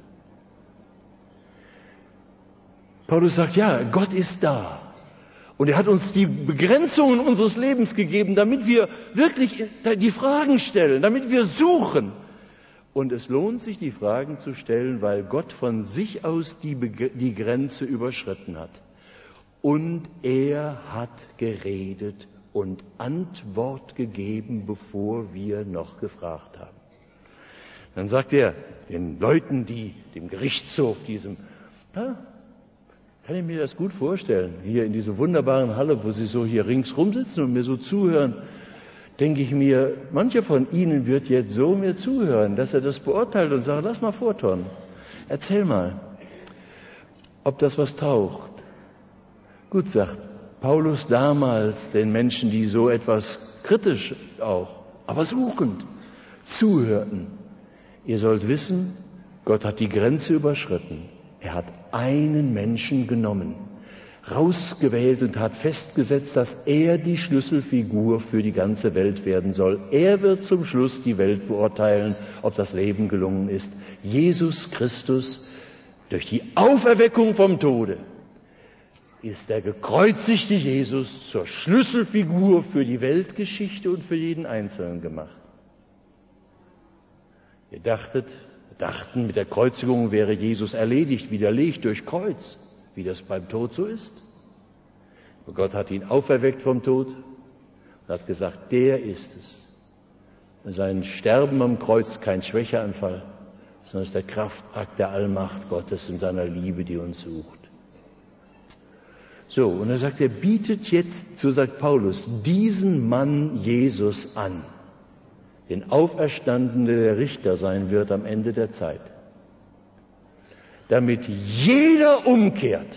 Paulus sagt, ja, Gott ist da. Und er hat uns die Begrenzungen unseres Lebens gegeben, damit wir wirklich die Fragen stellen, damit wir suchen. Und es lohnt sich, die Fragen zu stellen, weil Gott von sich aus die, die Grenze überschritten hat. Und er hat geredet und Antwort gegeben, bevor wir noch gefragt haben. Dann sagt er den Leuten, die dem Gerichtshof, diesem, ja, kann ich mir das gut vorstellen, hier in dieser wunderbaren Halle, wo Sie so hier ringsrum sitzen und mir so zuhören, denke ich mir, mancher von Ihnen wird jetzt so mir zuhören, dass er das beurteilt und sagt, lass mal vorturnen. Erzähl mal, ob das was taucht. Gut, sagt Paulus damals den Menschen, die so etwas kritisch auch, aber suchend zuhörten. Ihr sollt wissen, Gott hat die Grenze überschritten. Er hat einen Menschen genommen, rausgewählt und hat festgesetzt, dass er die Schlüsselfigur für die ganze Welt werden soll. Er wird zum Schluss die Welt beurteilen, ob das Leben gelungen ist. Jesus Christus, durch die Auferweckung vom Tode, ist der gekreuzigte Jesus zur Schlüsselfigur für die Weltgeschichte und für jeden Einzelnen gemacht. Ihr dachtet, dachten, mit der Kreuzigung wäre Jesus erledigt, widerlegt durch Kreuz, wie das beim Tod so ist. Aber Gott hat ihn auferweckt vom Tod und hat gesagt, der ist es. Sein Sterben am Kreuz kein Schwächeanfall, sondern ist der Kraftakt der Allmacht Gottes in seiner Liebe, die uns sucht. So, und er sagt, er bietet jetzt, so sagt Paulus, diesen Mann Jesus an, den Auferstandenen, der Richter sein wird am Ende der Zeit. damit jeder umkehrt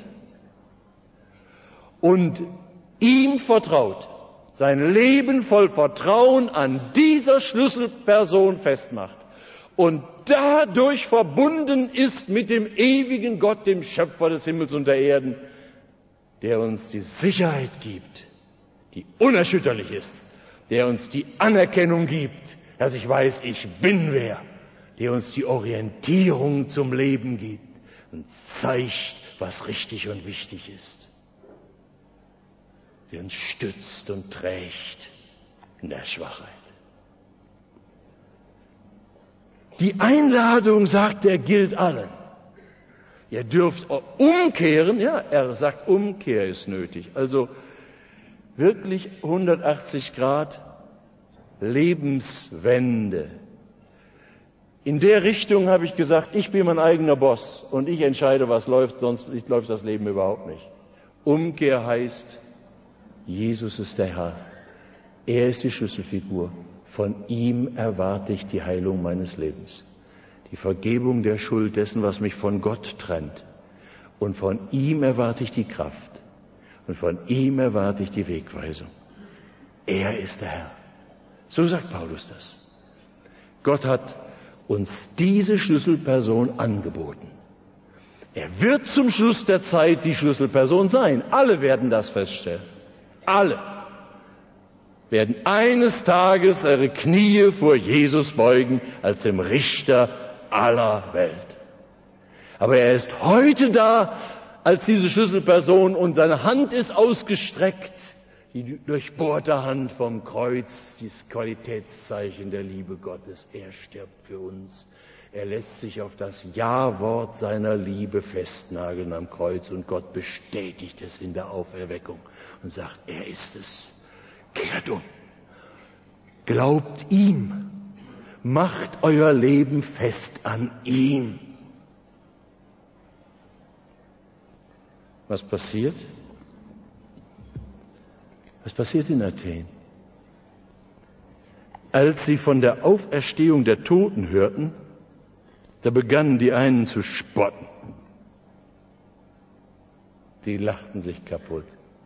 und ihm vertraut, sein Leben voll Vertrauen an dieser Schlüsselperson festmacht und dadurch verbunden ist mit dem ewigen Gott, dem Schöpfer des Himmels und der Erden, der uns die Sicherheit gibt, die unerschütterlich ist, der uns die Anerkennung gibt, dass ich weiß, ich bin wer, der uns die Orientierung zum Leben gibt und zeigt, was richtig und wichtig ist, der uns stützt und trägt in der Schwachheit. Die Einladung, sagt er, gilt allen. Ihr dürft umkehren, ja, er sagt, Umkehr ist nötig. Also wirklich hundertachtzig Grad Lebenswende. In der Richtung habe ich gesagt, ich bin mein eigener Boss und ich entscheide, was läuft, sonst läuft das Leben überhaupt nicht. Umkehr heißt, Jesus ist der Herr. Er ist die Schlüsselfigur. Von ihm erwarte ich die Heilung meines Lebens. Die Vergebung der Schuld dessen, was mich von Gott trennt. Und von ihm erwarte ich die Kraft. Und von ihm erwarte ich die Wegweisung. Er ist der Herr. So sagt Paulus das. Gott hat uns diese Schlüsselperson angeboten. Er wird zum Schluss der Zeit die Schlüsselperson sein. Alle werden das feststellen. Alle werden eines Tages ihre Knie vor Jesus beugen als dem Richter aller Welt. Aber er ist heute da als diese Schlüsselperson und seine Hand ist ausgestreckt, die durchbohrte Hand vom Kreuz, dieses Qualitätszeichen der Liebe Gottes. Er stirbt für uns. Er lässt sich auf das Ja-Wort seiner Liebe festnageln am Kreuz und Gott bestätigt es in der Auferweckung und sagt, er ist es. Kehrt um. Glaubt ihm. Macht euer Leben fest an ihm. Was passiert? Was passiert in Athen? Als sie von der Auferstehung der Toten hörten, da begannen die einen zu spotten. Die lachten sich kaputt.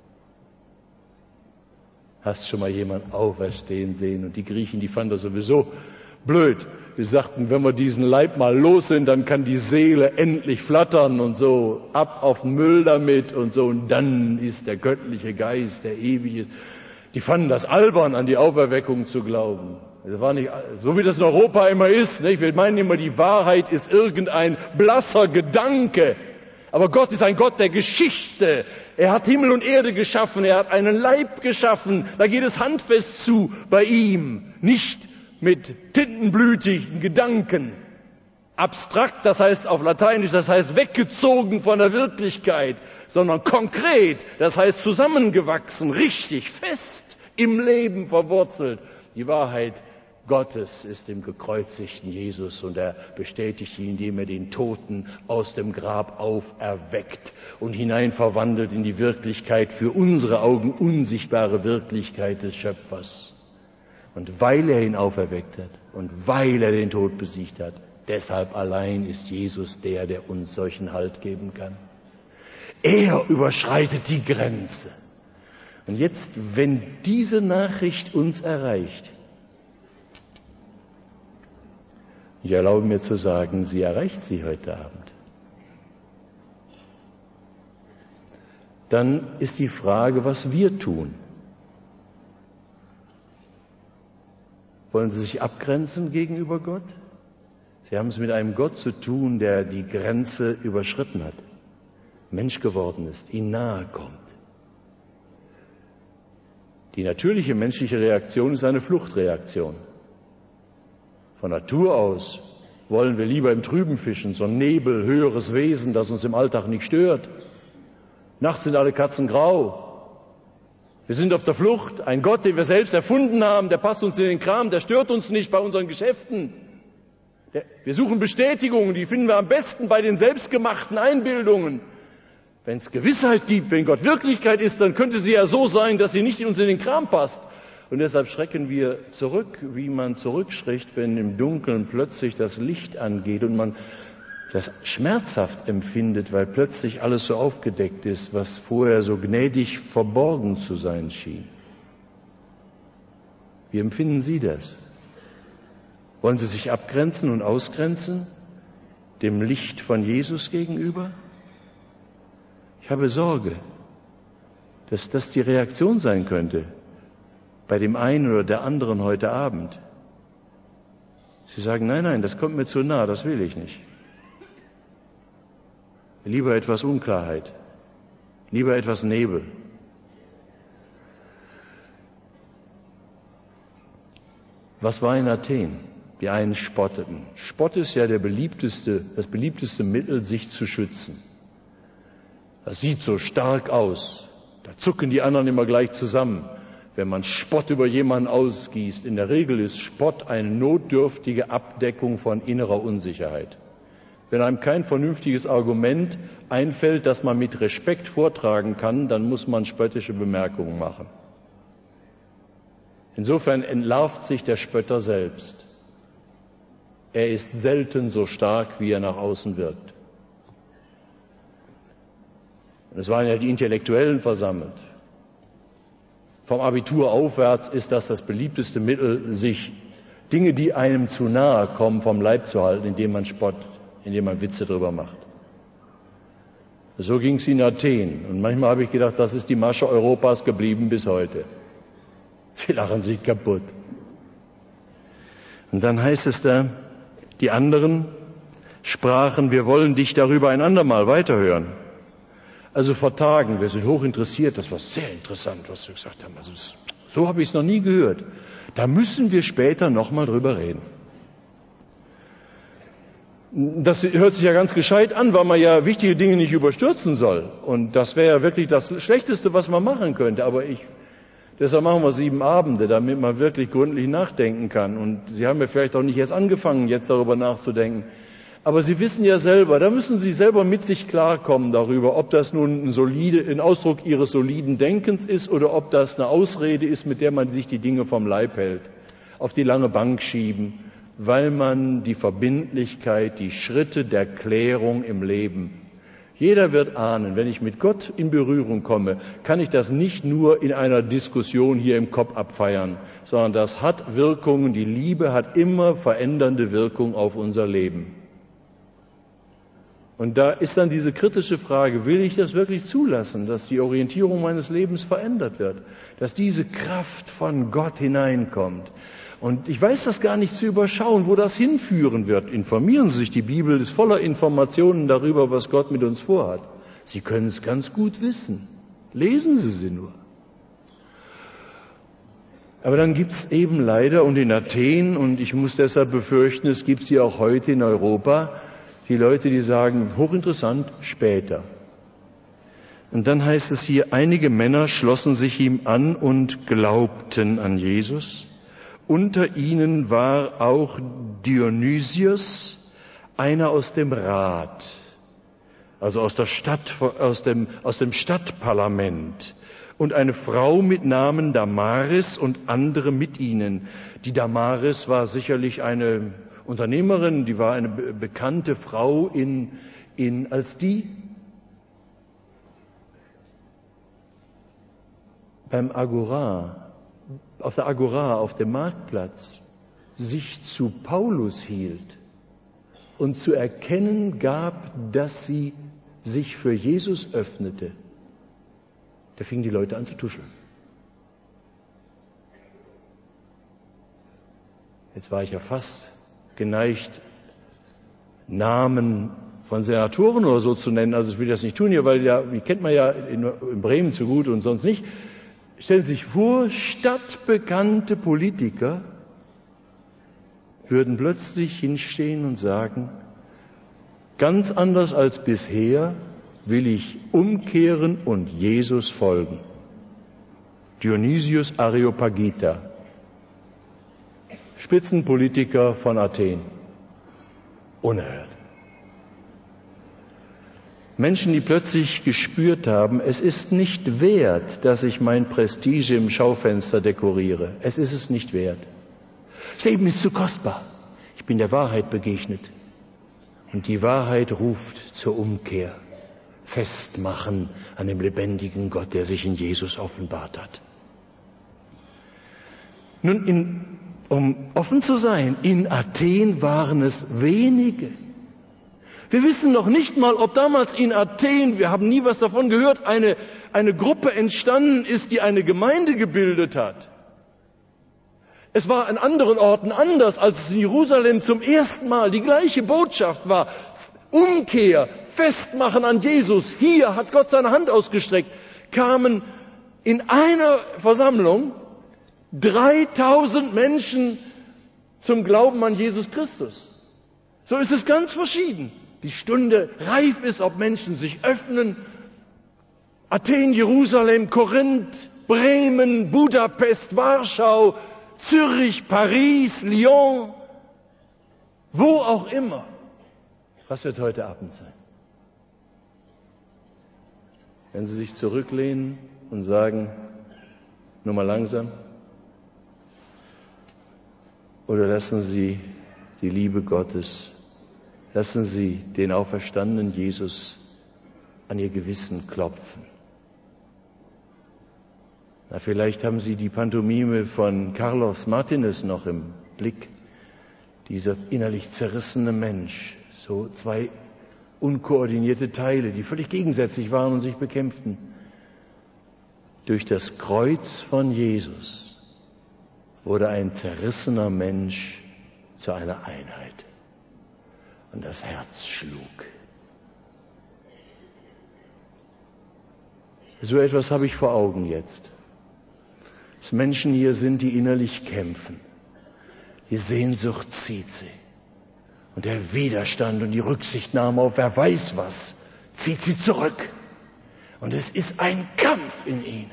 Hast schon mal jemand auferstehen sehen? Und die Griechen, die fanden das sowieso blöd. Die sagten, wenn wir diesen Leib mal los sind, dann kann die Seele endlich flattern und so, ab auf den Müll damit und so. Und dann ist der göttliche Geist, der ewige. Die fanden das albern, an die Auferweckung zu glauben. Das war nicht, so wie das in Europa immer ist, nicht? Wir meinen immer, die Wahrheit ist irgendein blasser Gedanke. Aber Gott ist ein Gott der Geschichte. Er hat Himmel und Erde geschaffen, er hat einen Leib geschaffen. Da geht es handfest zu bei ihm, nicht mit tintenblütigen Gedanken. Abstrakt, das heißt auf Lateinisch, das heißt weggezogen von der Wirklichkeit, sondern konkret, das heißt zusammengewachsen, richtig, fest im Leben verwurzelt. Die Wahrheit Gottes ist im gekreuzigten Jesus und er bestätigt ihn, indem er den Toten aus dem Grab auferweckt und hinein verwandelt in die Wirklichkeit, für unsere Augen unsichtbare Wirklichkeit des Schöpfers. Und weil er ihn auferweckt hat und weil er den Tod besiegt hat, deshalb allein ist Jesus der, der uns solchen Halt geben kann. Er überschreitet die Grenze. Und jetzt, wenn diese Nachricht uns erreicht, ich erlaube mir zu sagen, sie erreicht Sie heute Abend, dann ist die Frage, was wir tun. Wollen Sie sich abgrenzen gegenüber Gott? Sie haben es mit einem Gott zu tun, der die Grenze überschritten hat, Mensch geworden ist, Ihnen nahe kommt. Die natürliche menschliche Reaktion ist eine Fluchtreaktion. Von Natur aus wollen wir lieber im Trüben fischen, so ein Nebel, höheres Wesen, das uns im Alltag nicht stört. Nachts sind alle Katzen grau. Wir sind auf der Flucht. Ein Gott, den wir selbst erfunden haben, der passt uns in den Kram, der stört uns nicht bei unseren Geschäften. Wir suchen Bestätigungen, die finden wir am besten bei den selbstgemachten Einbildungen. Wenn es Gewissheit gibt, wenn Gott Wirklichkeit ist, dann könnte sie ja so sein, dass sie nicht uns in den Kram passt. Und deshalb schrecken wir zurück, wie man zurückschreckt, wenn im Dunkeln plötzlich das Licht angeht und man das schmerzhaft empfindet, weil plötzlich alles so aufgedeckt ist, was vorher so gnädig verborgen zu sein schien. Wie empfinden Sie das? Wollen Sie sich abgrenzen und ausgrenzen, dem Licht von Jesus gegenüber? Ich habe Sorge, dass das die Reaktion sein könnte bei dem einen oder der anderen heute Abend. Sie sagen, nein, nein, das kommt mir zu nah, das will ich nicht. Lieber etwas Unklarheit, lieber etwas Nebel. Was war in Athen? Die einen spotteten. Spott ist ja der beliebteste, das beliebteste Mittel, sich zu schützen. Das sieht so stark aus. Da zucken die anderen immer gleich zusammen, wenn man Spott über jemanden ausgießt. In der Regel ist Spott eine notdürftige Abdeckung von innerer Unsicherheit. Wenn einem kein vernünftiges Argument einfällt, das man mit Respekt vortragen kann, dann muss man spöttische Bemerkungen machen. Insofern entlarvt sich der Spötter selbst. Er ist selten so stark, wie er nach außen wirkt. Und es waren ja die Intellektuellen versammelt. Vom Abitur aufwärts ist das das beliebteste Mittel, sich Dinge, die einem zu nahe kommen, vom Leib zu halten, indem man Spott, indem man Witze drüber macht. So ging es in Athen. Und manchmal habe ich gedacht, das ist die Masche Europas geblieben bis heute. Sie lachen sich kaputt. Und dann heißt es da, die anderen sprachen, wir wollen dich darüber ein andermal weiterhören. Also vor Tagen, wir sind hochinteressiert, das war sehr interessant, was wir gesagt haben. Also so habe ich es noch nie gehört. Da müssen wir später nochmal drüber reden. Das hört sich ja ganz gescheit an, weil man ja wichtige Dinge nicht überstürzen soll. Und das wäre ja wirklich das Schlechteste, was man machen könnte. Aber ich, deshalb machen wir sieben Abende, damit man wirklich gründlich nachdenken kann. Und Sie haben ja vielleicht auch nicht erst angefangen, jetzt darüber nachzudenken. Aber Sie wissen ja selber, da müssen Sie selber mit sich klarkommen darüber, ob das nun ein, solide, ein Ausdruck Ihres soliden Denkens ist oder ob das eine Ausrede ist, mit der man sich die Dinge vom Leib hält, auf die lange Bank schieben, weil man die Verbindlichkeit, die Schritte der Klärung im Leben, jeder wird ahnen, wenn ich mit Gott in Berührung komme, kann ich das nicht nur in einer Diskussion hier im Kopf abfeiern, sondern das hat Wirkungen, die Liebe hat immer verändernde Wirkung auf unser Leben. Und da ist dann diese kritische Frage, will ich das wirklich zulassen, dass die Orientierung meines Lebens verändert wird, dass diese Kraft von Gott hineinkommt. Und ich weiß das gar nicht zu überschauen, wo das hinführen wird. Informieren Sie sich, die Bibel ist voller Informationen darüber, was Gott mit uns vorhat. Sie können es ganz gut wissen. Lesen Sie sie nur. Aber dann gibt es eben leider, und in Athen, und ich muss deshalb befürchten, es gibt sie auch heute in Europa, die Leute, die sagen, hochinteressant, später. Und dann heißt es hier, einige Männer schlossen sich ihm an und glaubten an Jesus. Unter ihnen war auch Dionysius, einer aus dem Rat, also aus der Stadt, aus dem, aus dem Stadtparlament, und eine Frau mit Namen Damaris und andere mit ihnen. Die Damaris war sicherlich eine Unternehmerin, die war eine be- bekannte Frau in, in, als die beim Agora, auf der Agora, auf dem Marktplatz, sich zu Paulus hielt und zu erkennen gab, dass sie sich für Jesus öffnete. Da fingen die Leute an zu tuscheln. Jetzt war ich ja fast geneigt, Namen von Senatoren oder so zu nennen. Also ich will das nicht tun hier, weil ja, die kennt man ja in, in Bremen zu gut und sonst nicht. Stellen Sie sich vor, stadtbekannte Politiker würden plötzlich hinstehen und sagen, ganz anders als bisher will ich umkehren und Jesus folgen. Dionysius Areopagita, Spitzenpolitiker von Athen. Unerhört. Menschen, die plötzlich gespürt haben, es ist nicht wert, dass ich mein Prestige im Schaufenster dekoriere. Es ist es nicht wert. Das Leben ist zu kostbar. Ich bin der Wahrheit begegnet. Und die Wahrheit ruft zur Umkehr. Festmachen an dem lebendigen Gott, der sich in Jesus offenbart hat. Nun, in, um offen zu sein, in Athen waren es wenige. Wir wissen noch nicht mal, ob damals in Athen, wir haben nie was davon gehört, eine, eine Gruppe entstanden ist, die eine Gemeinde gebildet hat. Es war an anderen Orten anders, als es in Jerusalem zum ersten Mal die gleiche Botschaft war. Umkehr, Festmachen an Jesus. Hier hat Gott seine Hand ausgestreckt. Kamen in einer Versammlung dreitausend Menschen zum Glauben an Jesus Christus. So ist es ganz verschieden. Die Stunde reif ist, ob Menschen sich öffnen. Athen, Jerusalem, Korinth, Bremen, Budapest, Warschau, Zürich, Paris, Lyon, wo auch immer. Was wird heute Abend sein? Wenn Sie sich zurücklehnen und sagen, nur mal langsam, oder lassen Sie die Liebe Gottes, lassen Sie den auferstandenen Jesus an Ihr Gewissen klopfen. Na, vielleicht haben Sie die Pantomime von Carlos Martinez noch im Blick, dieser innerlich zerrissene Mensch, so zwei unkoordinierte Teile, die völlig gegensätzlich waren und sich bekämpften. Durch das Kreuz von Jesus wurde ein zerrissener Mensch zu einer Einheit. Und das Herz schlug. So etwas habe ich vor Augen jetzt. Dass Menschen hier sind, die innerlich kämpfen. Die Sehnsucht zieht sie. Und der Widerstand und die Rücksichtnahme auf wer weiß was zieht sie zurück. Und es ist ein Kampf in ihnen.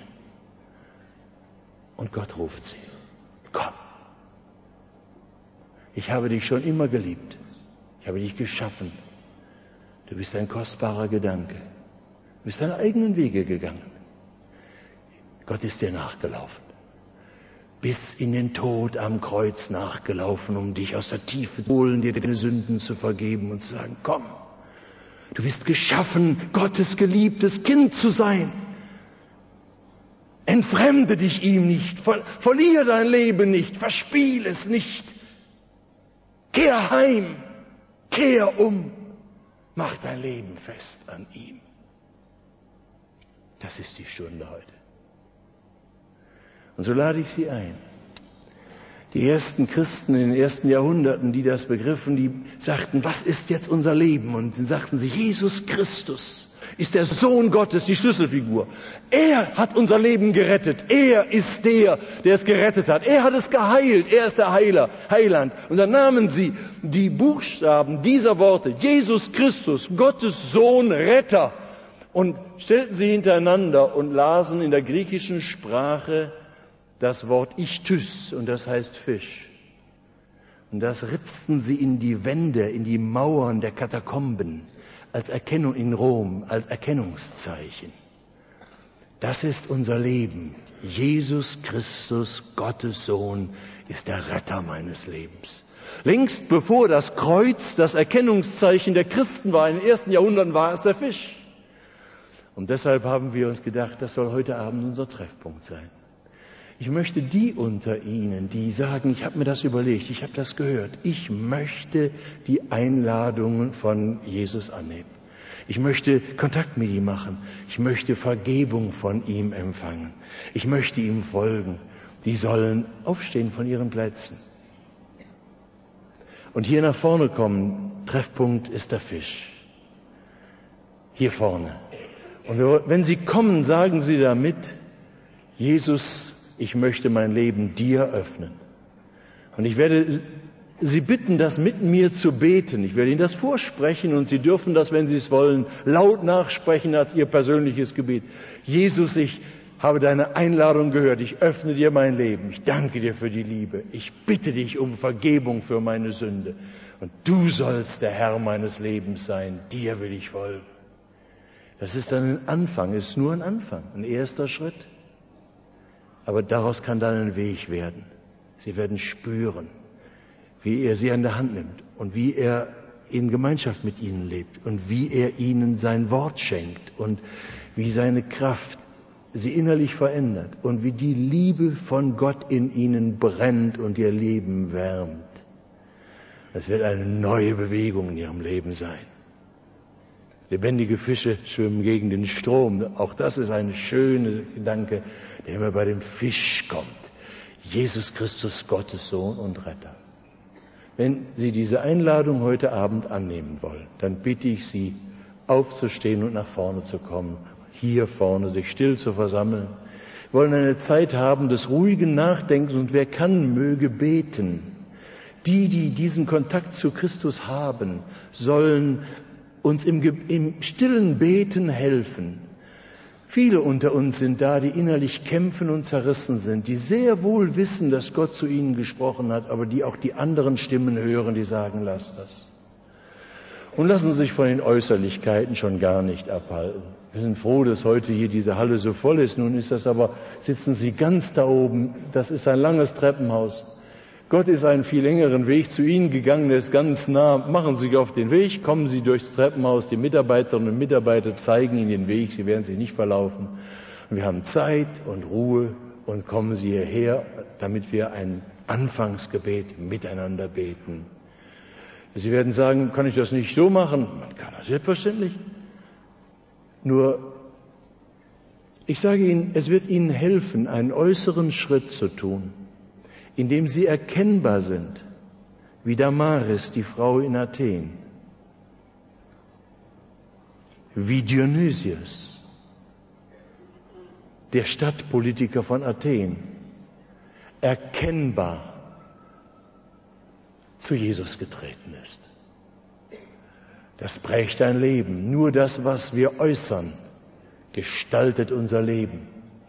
Und Gott ruft sie. Komm. Ich habe dich schon immer geliebt. Ich habe dich geschaffen. Du bist ein kostbarer Gedanke. Du bist deine eigenen Wege gegangen. Gott ist dir nachgelaufen. Bis in den Tod am Kreuz nachgelaufen, um dich aus der Tiefe zu holen, dir deine Sünden zu vergeben und zu sagen, komm, du bist geschaffen, Gottes geliebtes Kind zu sein. Entfremde dich ihm nicht, ver- verliere dein Leben nicht, verspiel es nicht. Kehr heim, kehr um, mach dein Leben fest an ihm. Das ist die Stunde heute. Und so lade ich Sie ein. Die ersten Christen in den ersten Jahrhunderten, die das begriffen, die sagten, was ist jetzt unser Leben? Und dann sagten sie, Jesus Christus ist der Sohn Gottes, die Schlüsselfigur. Er hat unser Leben gerettet. Er ist der, der es gerettet hat. Er hat es geheilt. Er ist der Heiler, Heiland. Und dann nahmen sie die Buchstaben dieser Worte, Jesus Christus, Gottes Sohn, Retter, und stellten sie hintereinander und lasen in der griechischen Sprache das Wort Ichtys, und das heißt Fisch. Und das ritzten sie in die Wände, in die Mauern der Katakomben, als Erkennung in Rom, als Erkennungszeichen. Das ist unser Leben. Jesus Christus, Gottes Sohn, ist der Retter meines Lebens. Längst bevor das Kreuz das Erkennungszeichen der Christen war, in den ersten Jahrhunderten war es der Fisch. Und deshalb haben wir uns gedacht, das soll heute Abend unser Treffpunkt sein. Ich möchte die unter Ihnen, die sagen, ich habe mir das überlegt, ich habe das gehört, ich möchte die Einladungen von Jesus annehmen. Ich möchte Kontakt mit ihm machen. Ich möchte Vergebung von ihm empfangen. Ich möchte ihm folgen. Die sollen aufstehen von ihren Plätzen und hier nach vorne kommen. Treffpunkt ist der Fisch. Hier vorne. Und wenn Sie kommen, sagen Sie damit, Jesus, ich möchte mein Leben dir öffnen. Und ich werde Sie bitten, das mit mir zu beten. Ich werde Ihnen das vorsprechen und Sie dürfen das, wenn Sie es wollen, laut nachsprechen als Ihr persönliches Gebet. Jesus, ich habe deine Einladung gehört. Ich öffne dir mein Leben. Ich danke dir für die Liebe. Ich bitte dich um Vergebung für meine Sünde. Und du sollst der Herr meines Lebens sein. Dir will ich folgen. Das ist dann ein Anfang, ist nur ein Anfang, ein erster Schritt. Aber daraus kann dann ein Weg werden. Sie werden spüren, wie er sie an der Hand nimmt und wie er in Gemeinschaft mit ihnen lebt und wie er ihnen sein Wort schenkt und wie seine Kraft sie innerlich verändert und wie die Liebe von Gott in ihnen brennt und ihr Leben wärmt. Das wird eine neue Bewegung in ihrem Leben sein. Lebendige Fische schwimmen gegen den Strom. Auch das ist ein schöner Gedanke, der immer bei dem Fisch kommt. Jesus Christus, Gottes Sohn und Retter. Wenn Sie diese Einladung heute Abend annehmen wollen, dann bitte ich Sie, aufzustehen und nach vorne zu kommen, hier vorne sich still zu versammeln. Wir wollen eine Zeit haben des ruhigen Nachdenkens und wer kann, möge beten. Die, die diesen Kontakt zu Christus haben, sollen uns im, im stillen Beten helfen. Viele unter uns sind da, die innerlich kämpfen und zerrissen sind, die sehr wohl wissen, dass Gott zu ihnen gesprochen hat, aber die auch die anderen Stimmen hören, die sagen, lass das. Und lassen sich von den Äußerlichkeiten schon gar nicht abhalten. Wir sind froh, dass heute hier diese Halle so voll ist. Nun ist das aber, sitzen Sie ganz da oben, das ist ein langes Treppenhaus. Gott ist einen viel längeren Weg zu Ihnen gegangen, der ist ganz nah. Machen Sie sich auf den Weg, kommen Sie durchs Treppenhaus. Die Mitarbeiterinnen und Mitarbeiter zeigen Ihnen den Weg, Sie werden sich nicht verlaufen. Und wir haben Zeit und Ruhe und kommen Sie hierher, damit wir ein Anfangsgebet miteinander beten. Sie werden sagen, kann ich das nicht so machen? Man kann das selbstverständlich. Nur, ich sage Ihnen, es wird Ihnen helfen, einen äußeren Schritt zu tun, indem Sie erkennbar sind, wie Damaris, die Frau in Athen, wie Dionysius, der Stadtpolitiker von Athen, erkennbar zu Jesus getreten ist. Das prägt ein Leben. Nur das, was wir äußern, gestaltet unser Leben.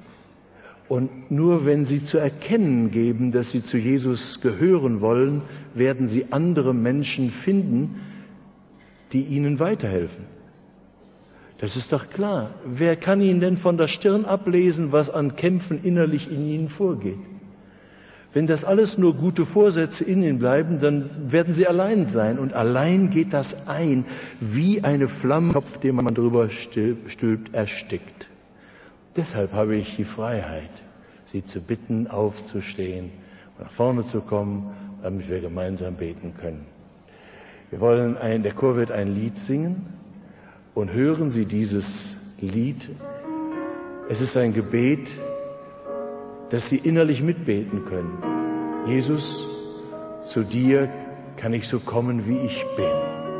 Und nur wenn Sie zu erkennen geben, dass Sie zu Jesus gehören wollen, werden Sie andere Menschen finden, die Ihnen weiterhelfen. Das ist doch klar. Wer kann Ihnen denn von der Stirn ablesen, was an Kämpfen innerlich in Ihnen vorgeht? Wenn das alles nur gute Vorsätze in Ihnen bleiben, dann werden Sie allein sein. Und allein geht das ein, wie eine Flamme, Kopf, den man drüber stülpt, erstickt. Deshalb habe ich die Freiheit, Sie zu bitten, aufzustehen, nach vorne zu kommen, damit wir gemeinsam beten können. Wir wollen, ein, der Chor wird ein Lied singen und hören Sie dieses Lied. Es ist ein Gebet, dass Sie innerlich mitbeten können. Jesus, zu dir kann ich so kommen, wie ich bin.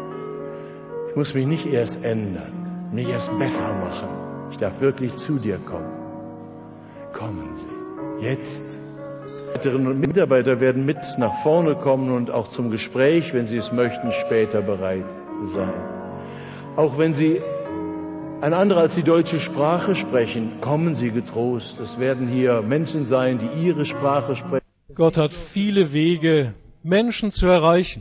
Ich muss mich nicht erst ändern, nicht erst besser machen. Ich darf wirklich zu dir kommen. Kommen Sie. Jetzt. Mitarbeiterinnen und Mitarbeiter werden mit nach vorne kommen und auch zum Gespräch, wenn Sie es möchten, später bereit sein. Auch wenn Sie eine andere als die deutsche Sprache sprechen, kommen Sie getrost. Es werden hier Menschen sein, die Ihre Sprache sprechen. Gott hat viele Wege, Menschen zu erreichen.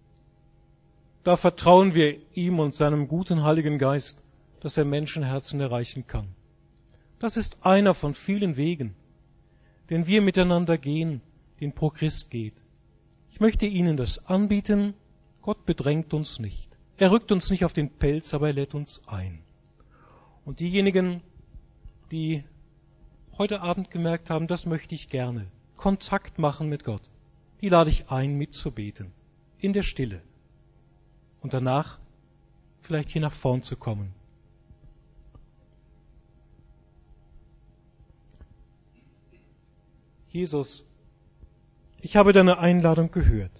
Da vertrauen wir ihm und seinem guten Heiligen Geist, dass er Menschenherzen erreichen kann. Das ist einer von vielen Wegen, den wir miteinander gehen, den Pro Christ geht. Ich möchte Ihnen das anbieten. Gott bedrängt uns nicht. Er rückt uns nicht auf den Pelz, aber er lädt uns ein. Und diejenigen, die heute Abend gemerkt haben, das möchte ich gerne, Kontakt machen mit Gott, die lade ich ein, mitzubeten, in der Stille. Und danach vielleicht hier nach vorn zu kommen. Jesus, ich habe deine Einladung gehört.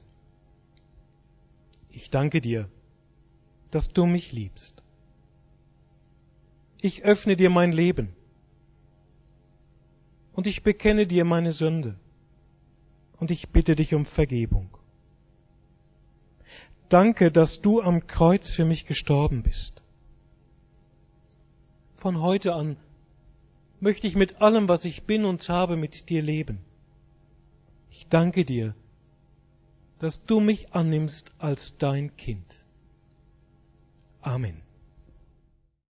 Ich danke dir, dass du mich liebst. Ich öffne dir mein Leben und ich bekenne dir meine Sünde und ich bitte dich um Vergebung. Danke, dass du am Kreuz für mich gestorben bist. Von heute an möchte ich mit allem, was ich bin und habe, mit dir leben. Ich danke dir, dass du mich annimmst als dein Kind. Amen.